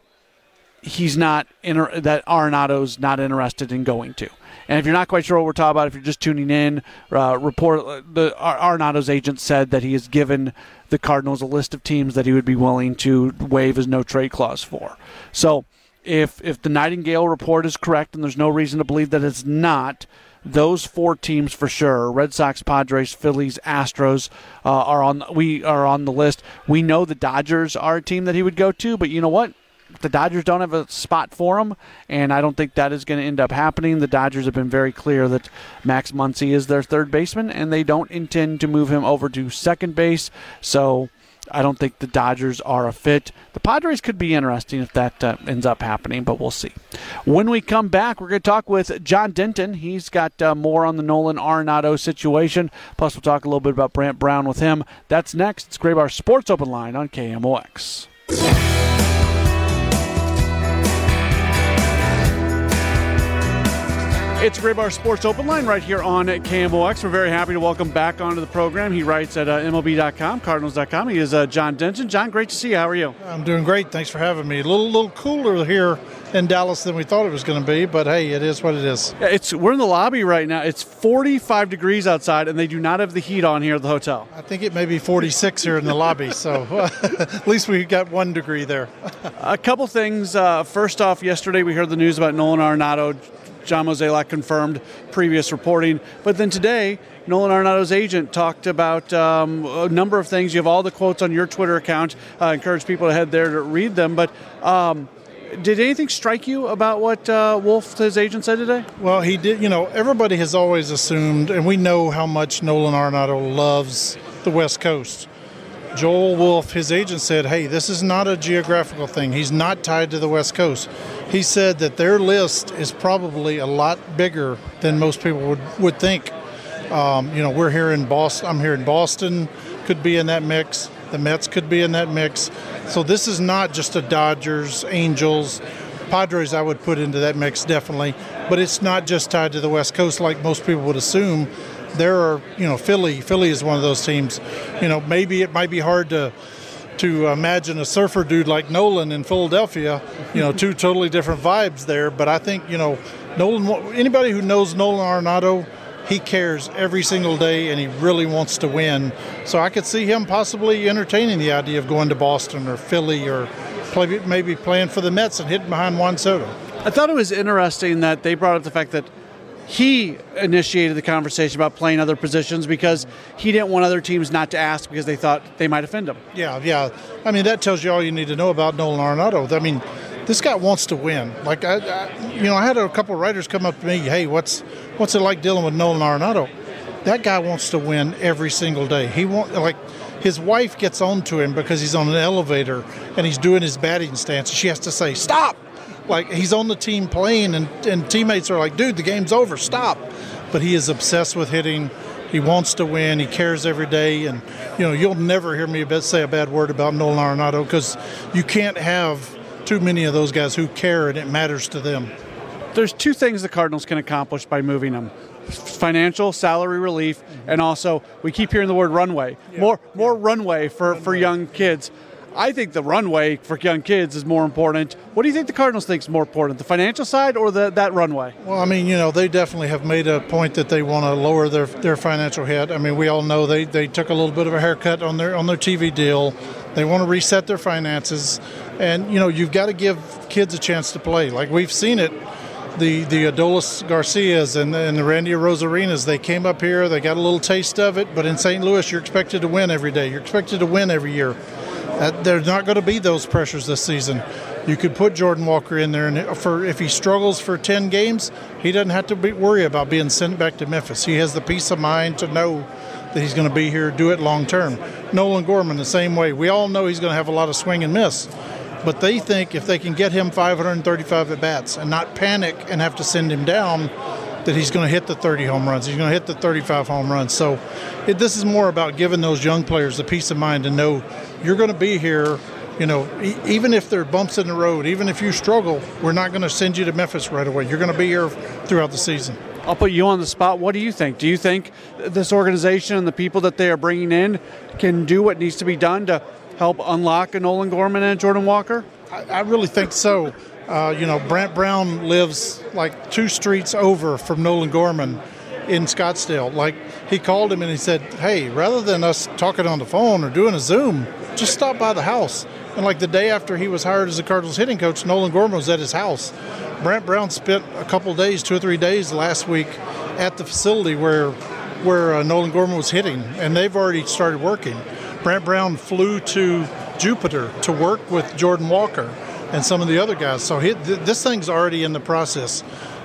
that Arenado's not interested in going to. And if you're not quite sure what we're talking about, if you're just tuning in, Arenado's agent said that he has given the Cardinals a list of teams that he would be willing to waive his no-trade clause for. So if the Nightingale report is correct, and there's no reason to believe that it's not, those four teams for sure, Red Sox, Padres, Phillies, Astros, are on the list. We know the Dodgers are a team that he would go to, but you know what? The Dodgers don't have a spot for him, and I don't think that is going to end up happening. The Dodgers have been very clear that Max Muncy is their third baseman, and they don't intend to move him over to second base, so I don't think the Dodgers are a fit. The Padres could be interesting if that ends up happening, but we'll see. When we come back, we're going to talk with John Denton. He's got more on the Nolan Arenado situation, plus we'll talk a little bit about Brant Brown with him. That's next. It's Graybar Sports Open Line on KMOX. It's Graybar Sports Open Line right here on KMOX. We're very happy to welcome back onto the program. He writes at MLB.com, Cardinals.com. He is John Denton. John, great to see you. How are you? I'm doing great. Thanks for having me. A little cooler here in Dallas than we thought it was going to be, but hey, it is what it is. Yeah, we're in the lobby right now. It's 45 degrees outside, and they do not have the heat on here at the hotel. I think it may be 46 here in the lobby, so at least we got 1 degree there. A couple things. First off, yesterday we heard the news about Nolan Arenado. John Mozeliak confirmed previous reporting. But then today, Nolan Arenado's agent talked about a number of things. You have all the quotes on your Twitter account. I encourage people to head there to read them. But did anything strike you about what Wolf, his agent, said today? Well, he did. Everybody has always assumed, and we know how much Nolan Arenado loves the West Coast. Joel Wolf, his agent, said, hey, this is not a geographical thing. He's not tied to the West Coast. He said that their list is probably a lot bigger than most people would think. We're here in Boston. I'm here in Boston. Could be in that mix. The Mets could be in that mix. So this is not just a Dodgers, Angels, Padres I would put into that mix definitely. But it's not just tied to the West Coast like most people would assume. There are, Philly. Philly is one of those teams. Maybe it might be hard to imagine a surfer dude like Nolan in Philadelphia. Two totally different vibes there. But I think, Nolan. Anybody who knows Nolan Arenado, he cares every single day, and he really wants to win. So I could see him possibly entertaining the idea of going to Boston or Philly or maybe playing for the Mets and hitting behind Juan Soto. I thought it was interesting that they brought up the fact that he initiated the conversation about playing other positions because he didn't want other teams not to ask because they thought they might offend him. Yeah. I mean, that tells you all you need to know about Nolan Arenado. I mean, this guy wants to win. Like, I had a couple of writers come up to me, hey, what's it like dealing with Nolan Arenado? That guy wants to win every single day. His wife gets onto him because he's on an elevator and he's doing his batting stance. She has to say, stop. Like, he's on the team playing, and teammates are like, dude, the game's over, stop. But he is obsessed with hitting. He wants to win. He cares every day. And, you'll never hear me say a bad word about Nolan Arenado because you can't have too many of those guys who care and it matters to them. There's two things the Cardinals can accomplish by moving him. Financial, salary relief, and also we keep hearing the word runway. Yeah. More runway for young kids. I think the runway for young kids is more important. What do you think the Cardinals think is more important, the financial side or that runway? Well, I mean, they definitely have made a point that they want to lower their financial hit. I mean, we all know they took a little bit of a haircut on their TV deal. They want to reset their finances. And, you've got to give kids a chance to play. Like we've seen it. The Adolis Garcias and the Randy Rosarenas, they came up here, they got a little taste of it, but in St. Louis, you're expected to win every day. You're expected to win every year. There's not going to be those pressures this season. You could put Jordan Walker in there, and if he struggles for 10 games, he doesn't have to worry about being sent back to Memphis. He has the peace of mind to know that he's going to be here, do it long term. Nolan Gorman, the same way. We all know he's going to have a lot of swing and miss. But they think if they can get him 535 at-bats and not panic and have to send him down, that he's going to hit the 30 home runs. He's going to hit the 35 home runs. So this is more about giving those young players the peace of mind to know you're going to be here, even if there are bumps in the road, even if you struggle, we're not going to send you to Memphis right away. You're going to be here throughout the season. I'll put you on the spot. What do you think? Do you think this organization and the people that they are bringing in can do what needs to be done to help unlock a Nolan Gorman and a Jordan Walker? I really think so. Brant Brown lives like 2 streets over from Nolan Gorman in Scottsdale. Like, he called him and he said, hey, rather than us talking on the phone or doing a Zoom, just stop by the house. And like the day after he was hired as the Cardinals hitting coach, Nolan Gorman was at his house. Brant Brown spent a couple days, 2 or 3 days last week at the facility where Nolan Gorman was hitting, and they've already started working. Brant Brown flew to Jupiter to work with Jordan Walker and some of the other guys. So this thing's already in the process.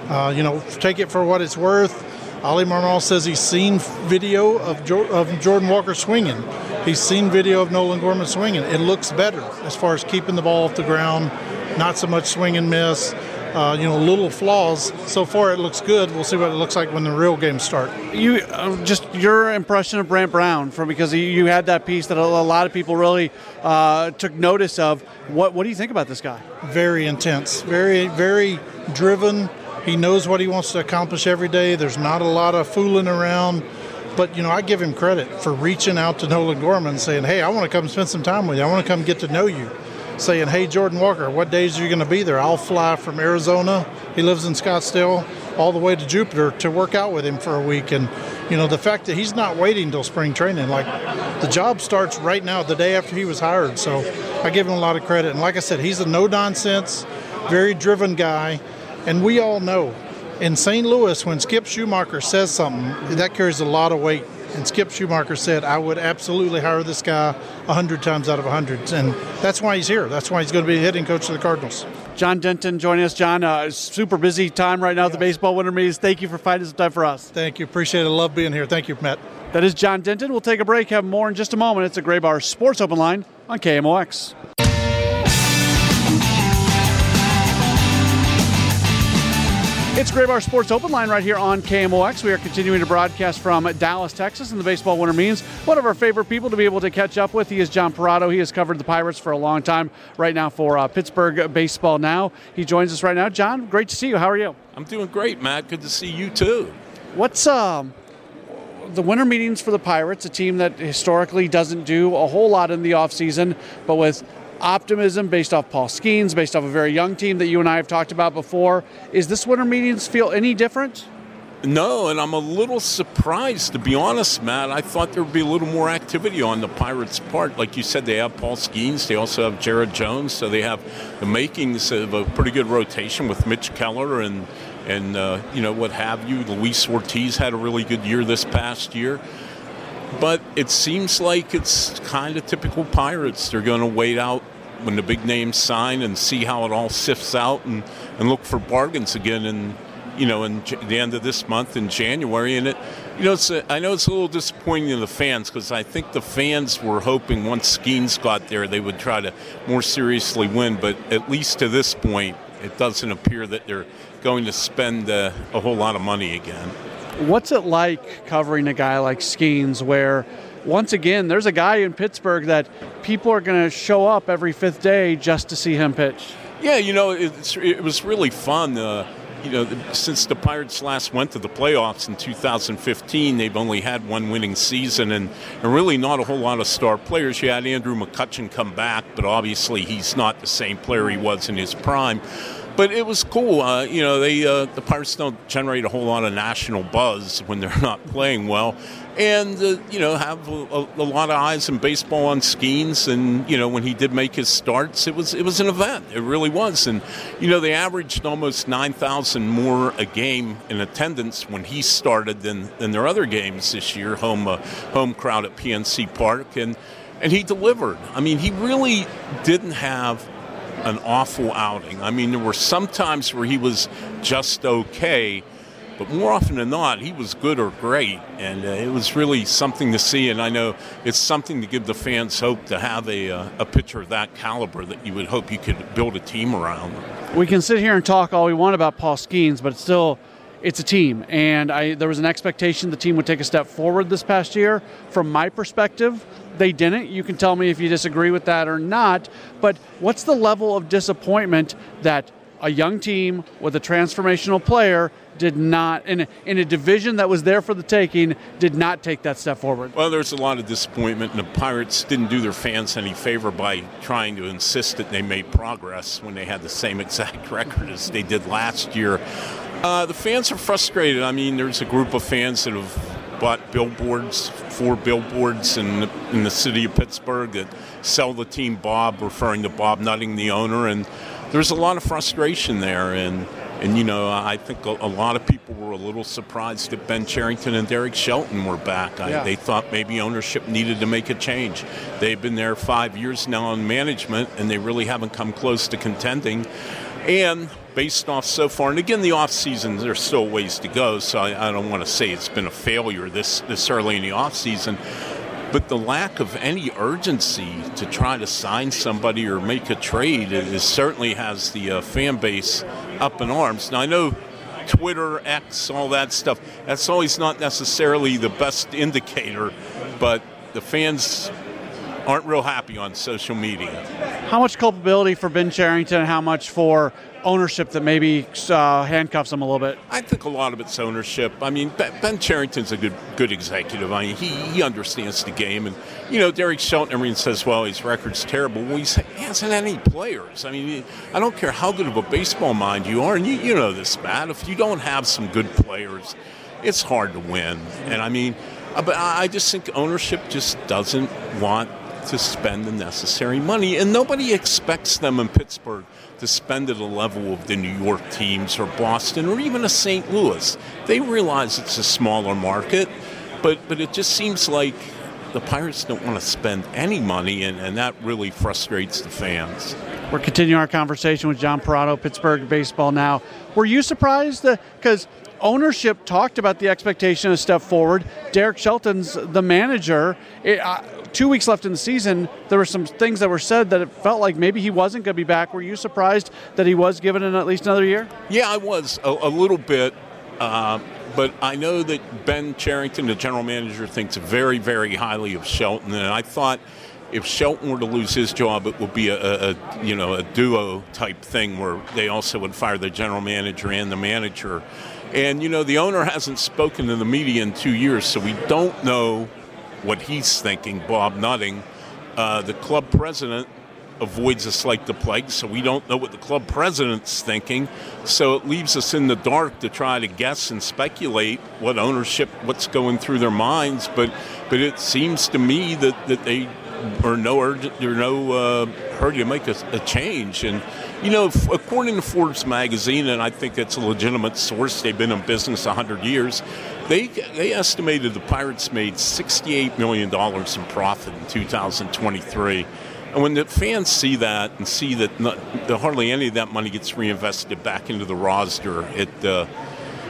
Take it for what it's worth. Oli Marmol says he's seen video of Jordan Walker swinging. He's seen video of Nolan Gorman swinging. It looks better as far as keeping the ball off the ground, not so much swing and miss. Little flaws. So far, it looks good. We'll see what it looks like when the real games start. Just your impression of Brant Brown, because you had that piece that a lot of people really took notice of. What do you think about this guy? Very intense, very, very driven. He knows what he wants to accomplish every day. There's not a lot of fooling around. But, I give him credit for reaching out to Nolan Gorman saying, hey, I want to come spend some time with you. I want to come get to know you. Saying, hey, Jordan Walker, what days are you going to be there? I'll fly from Arizona. He lives in Scottsdale, all the way to Jupiter to work out with him for a week. And, the fact that he's not waiting until spring training, like the job starts right now, the day after he was hired. So I give him a lot of credit. And like I said, he's a no-nonsense, very driven guy. And we all know in St. Louis, when Skip Schumacher says something, that carries a lot of weight. And Skip Schumacher said, I would absolutely hire this guy 100 times out of 100. And that's why he's here. That's why he's going to be the hitting coach of the Cardinals. John Denton joining us. John, super busy time right now at the baseball winter meetings. Thank you for finding some time for us. Thank you. Appreciate it. Love being here. Thank you, Matt. That is John Denton. We'll take a break. Have more in just a moment. It's a Gray Bar Sports Open Line on KMOX. It's Gray Bar Sports Open Line right here on KMOX. We are continuing to broadcast from Dallas, Texas in the baseball winter meetings. One of our favorite people to be able to catch up with. He is John Parado. He has covered the Pirates for a long time right now for Pittsburgh Baseball Now. He joins us right now. John, great to see you. How are you? I'm doing great, Matt. Good to see you too. What's the winter meetings for the Pirates, a team that historically doesn't do a whole lot in the offseason, but with optimism based off Paul Skeens, based off a very young team that you and I have talked about before. Is this winter meetings feel any different? No, and I'm a little surprised, to be honest, Matt. I thought there would be a little more activity on the Pirates' part. Like you said, they have Paul Skeens. They also have Jared Jones, so they have the makings of a pretty good rotation with Mitch Keller and what have you. Luis Ortiz had a really good year this past year. But it seems like it's kind of typical Pirates. They're going to wait out when the big names sign and see how it all sifts out and look for bargains again in the end of this month in January. And I know it's a little disappointing to the fans, because I think the fans were hoping once Skeens got there they would try to more seriously win. But at least to this point, it doesn't appear that they're going to spend a whole lot of money again. What's it like covering a guy like Skeens, where once again there's a guy in Pittsburgh that people are going to show up every fifth day just to see him pitch? Yeah, it was really fun. Since the Pirates last went to the playoffs in 2015, they've only had one winning season and really not a whole lot of star players. You had Andrew McCutchen come back, but obviously he's not the same player he was in his prime. But it was cool. The Pirates don't generate a whole lot of national buzz when they're not playing well. And, have a lot of eyes in baseball on Skeens. And, when he did make his starts, it was an event. It really was. And, they averaged almost 9,000 more a game in attendance when he started than their other games this year, home crowd at PNC Park. And he delivered. I mean, he really didn't have an awful outing. I mean, there were some times where he was just okay, but more often than not, he was good or great, and it was really something to see. And I know it's something to give the fans hope to have a pitcher of that caliber that you would hope you could build a team around. We can sit here and talk all we want about Paul Skeens, but it's a team, and there was an expectation the team would take a step forward this past year. From my perspective, they didn't. You can tell me if you disagree with that or not, but what's the level of disappointment that a young team with a transformational player did not, in a division that was there for the taking, did not take that step forward? Well, there's a lot of disappointment, and the Pirates didn't do their fans any favor by trying to insist that they made progress when they had the same exact record as they did last year. The fans are frustrated. I mean, there's a group of fans that have bought 4 billboards in the city of Pittsburgh that sell the team Bob, referring to Bob Nutting, the owner, and there's a lot of frustration there. And I think a lot of people were a little surprised that Ben Cherington and Derek Shelton were back. They thought maybe ownership needed to make a change. They've been there 5 years now in management, and they really haven't come close to contending. And based off so far, and again, the off season, there's still ways to go, so I don't want to say it's been a failure this early in the off season. But the lack of any urgency to try to sign somebody or make a trade certainly has the fan base up in arms. Now, I know Twitter, X, all that stuff, that's always not necessarily the best indicator, but the fans aren't real happy on social media. How much culpability for Ben Cherington and how much for ownership that maybe handcuffs him a little bit? I think a lot of it's ownership. I mean, Ben Cherington's a good executive. I mean, he understands the game. And, Derek Shelton, everyone says, well, his record's terrible. Well, he hasn't any players. I mean, I don't care how good of a baseball mind you are, and you know this, Matt. If you don't have some good players, it's hard to win. And, I mean, but I just think ownership just doesn't want to spend the necessary money. And nobody expects them in Pittsburgh to spend at a level of the New York teams or Boston or even a St. Louis. They realize it's a smaller market, but it just seems like the Pirates don't want to spend any money, and that really frustrates the fans. We're continuing our conversation with John Parado, Pittsburgh Baseball Now. Were you surprised? Because ownership talked about the expectation of step forward. Derek Shelton's the manager. 2 weeks left in the season, there were some things that were said that it felt like maybe he wasn't going to be back. Were you surprised that he was given at least another year? Yeah, I was a little bit. But I know that Ben Cherington, the general manager, thinks very, very highly of Shelton. And I thought if Shelton were to lose his job, it would be a duo type thing where they also would fire the general manager and the manager. And, the owner hasn't spoken to the media in 2 years, so we don't know what he's thinking, Bob Nutting. The club president avoids us like the plague, so we don't know what the club president's thinking. So it leaves us in the dark to try to guess and speculate what's going through their minds. But it seems to me that they are no hurry to make a change. And according to Forbes magazine, and I think it's a legitimate source, they've been in business 100 years. They estimated the Pirates made $68 million in profit in 2023. And when the fans see that and see that hardly any of that money gets reinvested back into the roster,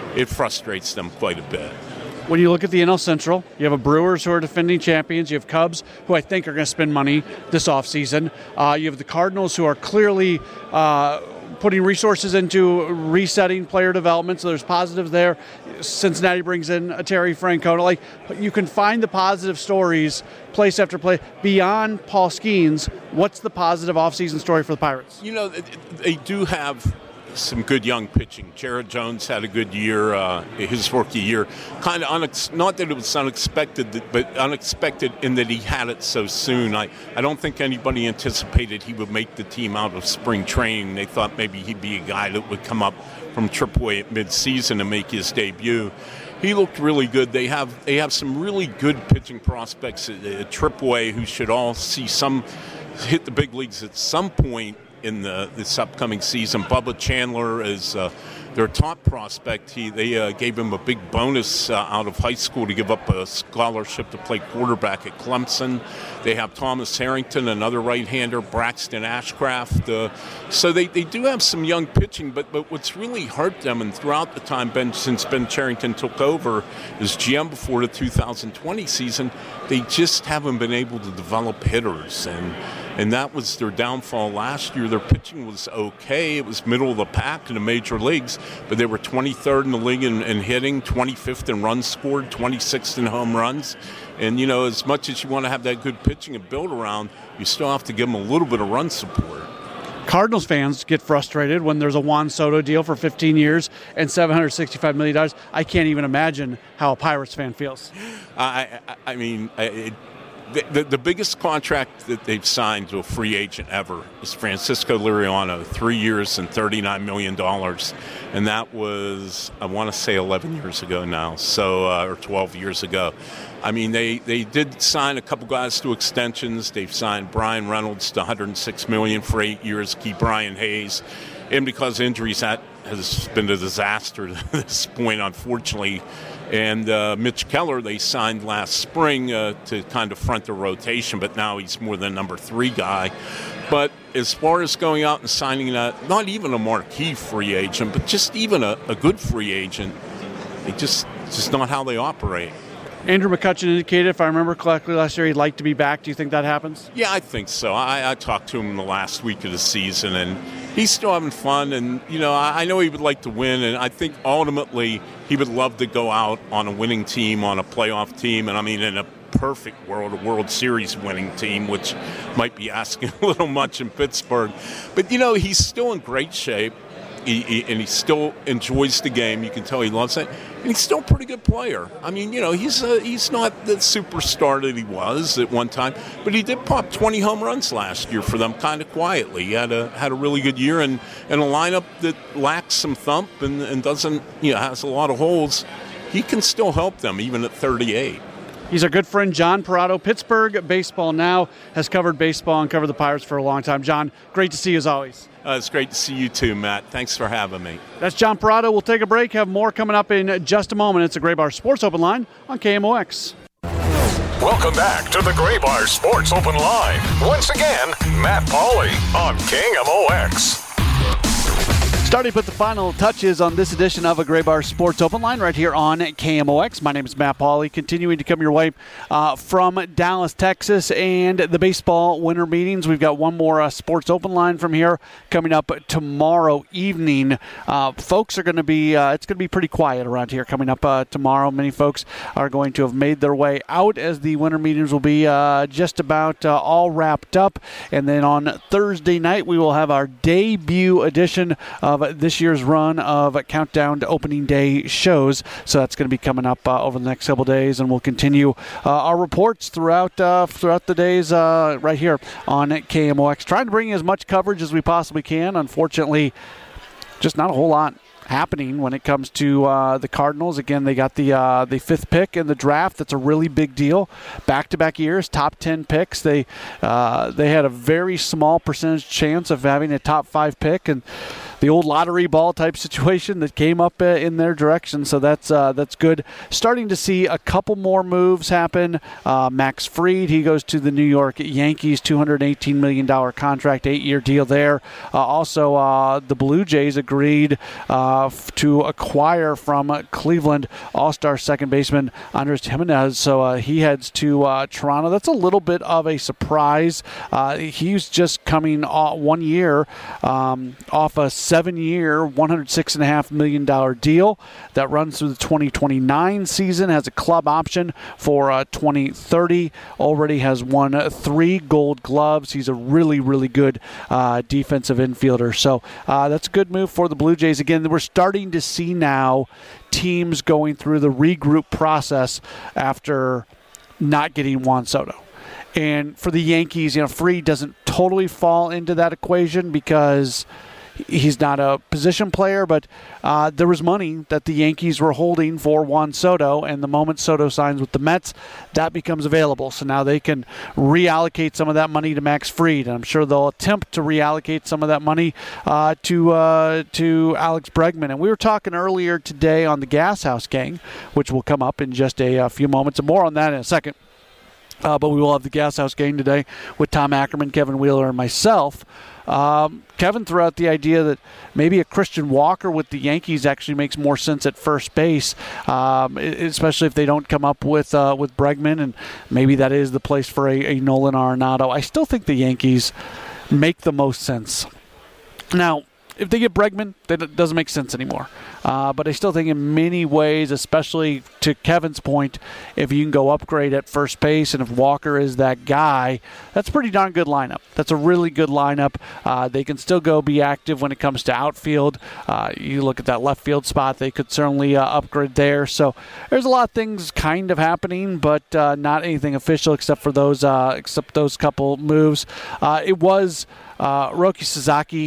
it frustrates them quite a bit. When you look at the NL Central, you have a Brewers who are defending champions. You have Cubs, who I think are going to spend money this offseason. You have the Cardinals, who are clearly putting resources into resetting player development, so there's positives there. Cincinnati brings in a Terry Francona. Like, you can find the positive stories place after place. Beyond Paul Skeens, what's the positive offseason story for the Pirates? You know, they do have some good young pitching. Jared Jones had a good year, his rookie year. Kind of not that it was unexpected, but unexpected in that he had it so soon. I don't think anybody anticipated he would make the team out of spring training. They thought maybe he'd be a guy that would come up from AAA at midseason and make his debut. He looked really good. They have some really good pitching prospects at AAA who should all see hit the big leagues at some point in this upcoming season. Bubba Chandler is their top prospect. They gave him a big bonus out of high school to give up a scholarship to play quarterback at Clemson. They have Thomas Harrington, another right-hander, Braxton Ashcraft. So they do have some young pitching, but what's really hurt them, and throughout the time since Ben Cherington took over as GM before the 2020 season, they just haven't been able to develop hitters, and that was their downfall last year. Their pitching was okay. It was middle of the pack in the major leagues, but they were 23rd in the league in hitting, 25th in runs scored, 26th in home runs. And, you know, as much as you want to have that good pitching and build around, you still have to give them a little bit of run support. Cardinals fans get frustrated when there's a Juan Soto deal for 15 years and $765 million. I can't even imagine how a Pirates fan feels. I mean, the biggest contract that they've signed to a free agent ever is Francisco Liriano, 3 years and $39 million. And that was, I want to say, 11 years ago now, or 12 years ago. I mean, they did sign a couple guys to extensions. They've signed Brian Reynolds to $106 million for 8 years, keep Brian Hayes. And because of injuries, that has been a disaster to this point, unfortunately. And Mitch Keller, they signed last spring to kind of front the rotation, but now he's more than number 3 guy. But as far as going out and signing not even a marquee free agent, but just even a good free agent, it's just not how they operate. Andrew McCutchen indicated, if I remember correctly, last year he'd like to be back. Do you think that happens? Yeah, I think so. I talked to him in the last week of the season, and he's still having fun. And, you know, I know he would like to win, and I think ultimately he would love to go out on a winning team, on a playoff team, and I mean in a perfect world, a World Series winning team, which might be asking a little much in Pittsburgh. But, you know, he's still in great shape. And he still enjoys the game. You can tell he loves it. And he's still a pretty good player. I mean, you know, he's not the superstar that he was at one time, but he did pop 20 home runs last year for them kind of quietly. He had a really good year, and a lineup that lacks some thump and doesn't, you know, has a lot of holes. He can still help them even at 38. He's our good friend, John Parado. Pittsburgh Baseball Now has covered baseball and covered the Pirates for a long time. John, great to see you as always. It's great to see you too, Matt. Thanks for having me. That's John Parado. We'll take a break. Have more coming up in just a moment. It's a Graybar Sports Open Line on KMOX. Welcome back to the Graybar Sports Open Line. Once again, Matt Pauley on KMOX. Starting to put the final touches on this edition of a Graybar Sports Open Line right here on KMOX. My name is Matt Pauley, continuing to come your way from Dallas, Texas, and the baseball winter meetings. We've got one more Sports Open Line from here coming up tomorrow evening. Folks are going to be, it's going to be pretty quiet around here coming up tomorrow. Many folks are going to have made their way out as the winter meetings will be just about all wrapped up. And then on Thursday night, we will have our debut edition of this year's run of Countdown to Opening Day shows. So that's going to be coming up over the next couple days, and we'll continue our reports throughout the days right here on KMOX. Trying to bring you as much coverage as we possibly can. Unfortunately, just not a whole lot happening when it comes to the Cardinals. Again, they got the fifth pick in the draft. That's a really big deal. Back-to-back years, top 10 picks. They had a very small percentage chance of having a top 5 pick, and old lottery ball type situation that came up in their direction. So that's good. Starting to see a couple more moves happen. Max Fried, he goes to the New York Yankees, $218 million contract, 8-year deal there. Also, the Blue Jays agreed to acquire from Cleveland All-Star second baseman Andres Jimenez. So he heads to Toronto. That's a little bit of a surprise. He's just coming 1 year off a 7-year, $106.5 million deal that runs through the 2029 season, has a club option for 2030, already has won 3 Gold Gloves. He's a really, really good defensive infielder. So that's a good move for the Blue Jays. Again, we're starting to see now teams going through the regroup process after not getting Juan Soto. And for the Yankees, Fried doesn't totally fall into that equation because he's not a position player, but there was money that the Yankees were holding for Juan Soto, and the moment Soto signs with the Mets, that becomes available. So now they can reallocate some of that money to Max Fried, and I'm sure they'll attempt to reallocate some of that money to Alex Bregman. And we were talking earlier today on the Gas House Gang, which will come up in just a few moments, and more on that in a second. But we will have the Gas House Gang today with Tom Ackerman, Kevin Wheeler, and myself. Kevin threw out the idea that maybe a Christian Walker with the Yankees actually makes more sense at first base, especially if they don't come up with Bregman, and maybe that is the place for a Nolan Arenado. I still think the Yankees make the most sense. Now, if they get Bregman, that doesn't make sense anymore. But I still think in many ways, especially to Kevin's point, if you can go upgrade at first base and if Walker is that guy, that's a pretty darn good lineup. That's a really good lineup. They can still go be active when it comes to outfield. You look at that left field spot, they could certainly upgrade there. So there's a lot of things kind of happening, but not anything official except for those couple moves. It was Roki Sasaki.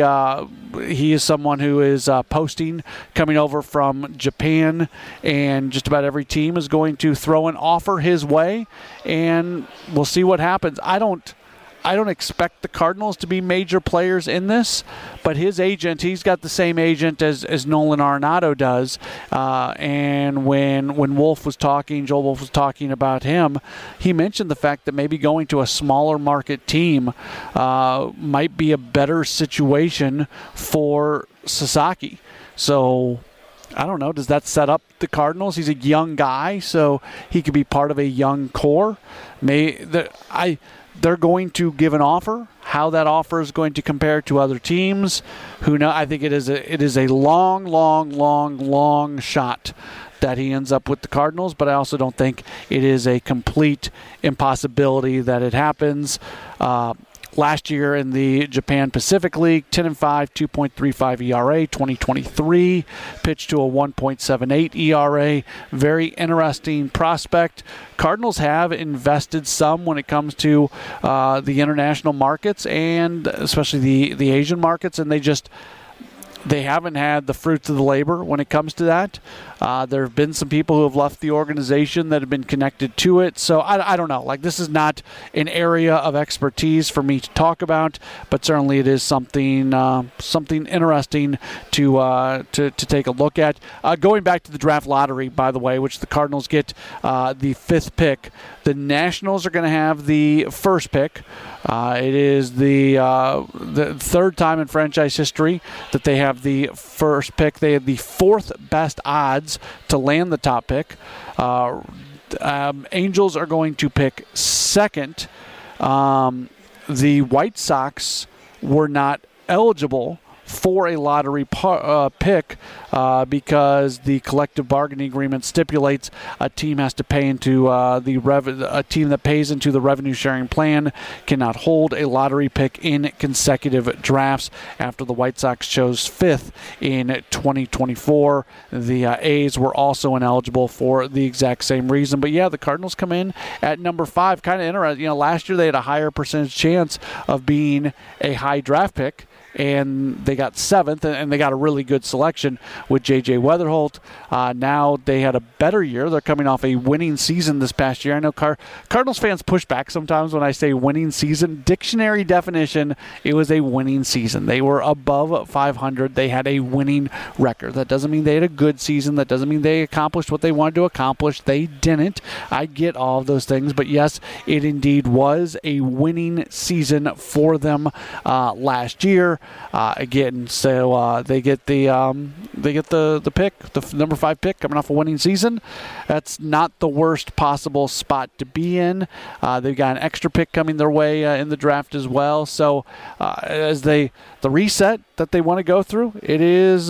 He is someone who is posting coming over from Japan, and just about every team is going to throw an offer his way, and we'll see what happens. I don't expect the Cardinals to be major players in this, but his agent, he's got the same agent as Nolan Arenado does. And when Joel Wolf was talking about him, he mentioned the fact that maybe going to a smaller market team might be a better situation for Sasaki. So I don't know. Does that set up the Cardinals? He's a young guy, so he could be part of a young core. They're going to give an offer. How that offer is going to compare to other teams, who know? I think it is a long shot that he ends up with the Cardinals, but I also don't think it is a complete impossibility that it happens. Last year in the Japan Pacific League, 10-5, 2.35 ERA, 2023, pitched to a 1.78 ERA. Very interesting prospect. Cardinals have invested some when it comes to the international markets and especially the Asian markets, and they haven't had the fruits of the labor when it comes to that. There have been some people who have left the organization that have been connected to it. So I don't know. Like, this is not an area of expertise for me to talk about, but certainly it is something interesting to take a look at. Going back to the draft lottery, by the way, which the Cardinals get the 5th pick. The Nationals are going to have the 1st pick. It is the 3rd time in franchise history that they have the 1st pick. They had the 4th best odds to land the top pick. Angels are going to pick 2nd. The White Sox were not eligible for a lottery pick because the collective bargaining agreement stipulates a team has to pay into a team that pays into the revenue sharing plan cannot hold a lottery pick in consecutive drafts. After the White Sox chose 5th in 2024, the A's were also ineligible for the exact same reason. But yeah, the Cardinals come in at number 5. Kind of interesting. Last year they had a higher percentage chance of being a high draft pick. and they got 7th, and they got a really good selection with J.J. Weatherholt. Now they had a better year. They're coming off a winning season this past year. I know Cardinals fans push back sometimes when I say winning season. Dictionary definition, it was a winning season. They were above 500. They had a winning record. That doesn't mean they had a good season. That doesn't mean they accomplished what they wanted to accomplish. They didn't. I get all of those things, but yes, it indeed was a winning season for them last year. Again, so they get the pick, the number 5 pick, coming off a winning season. That's not the worst possible spot to be in. They've got an extra pick coming their way in the draft as well. So as the reset that they want to go through, it is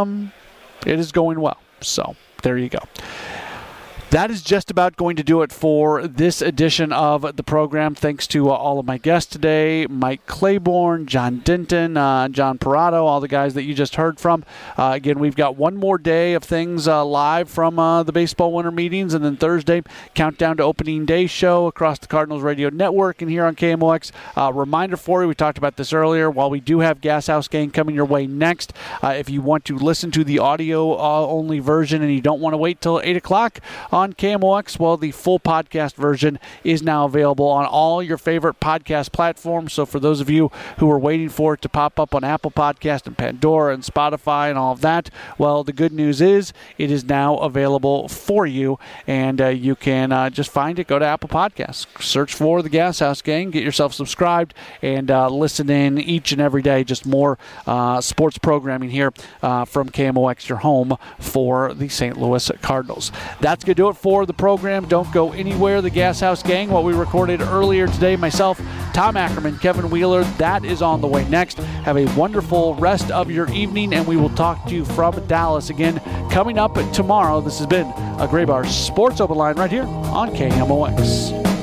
going well. So there you go. That is just about going to do it for this edition of the program. Thanks to all of my guests today, Mike Claiborne, John Denton, John Parado, all the guys that you just heard from. Again, we've got one more day of things live from the baseball winter meetings, and then Thursday, countdown to opening day show across the Cardinals Radio Network and here on KMOX. Reminder for you, we talked about this earlier, while we do have Gas House Gang coming your way next, if you want to listen to the audio-only version and you don't want to wait till 8 o'clock on KMOX, well, the full podcast version is now available on all your favorite podcast platforms. So for those of you who are waiting for it to pop up on Apple Podcast and Pandora and Spotify and all of that, well, the good news is it is now available for you, and you can just find it. Go to Apple Podcasts, search for the Gas House Gang, get yourself subscribed, and listen in each and every day. Just more sports programming here from KMOX, your home for the St. Louis Cardinals. That's going to do it for the program. Don't go anywhere. The Gas House Gang, what we recorded earlier today, myself, Tom Ackerman, Kevin Wheeler, that is on the way next. Have a wonderful rest of your evening, and we will talk to you from Dallas again coming up tomorrow. This has been a Graybar Sports Open Line right here on KMOX.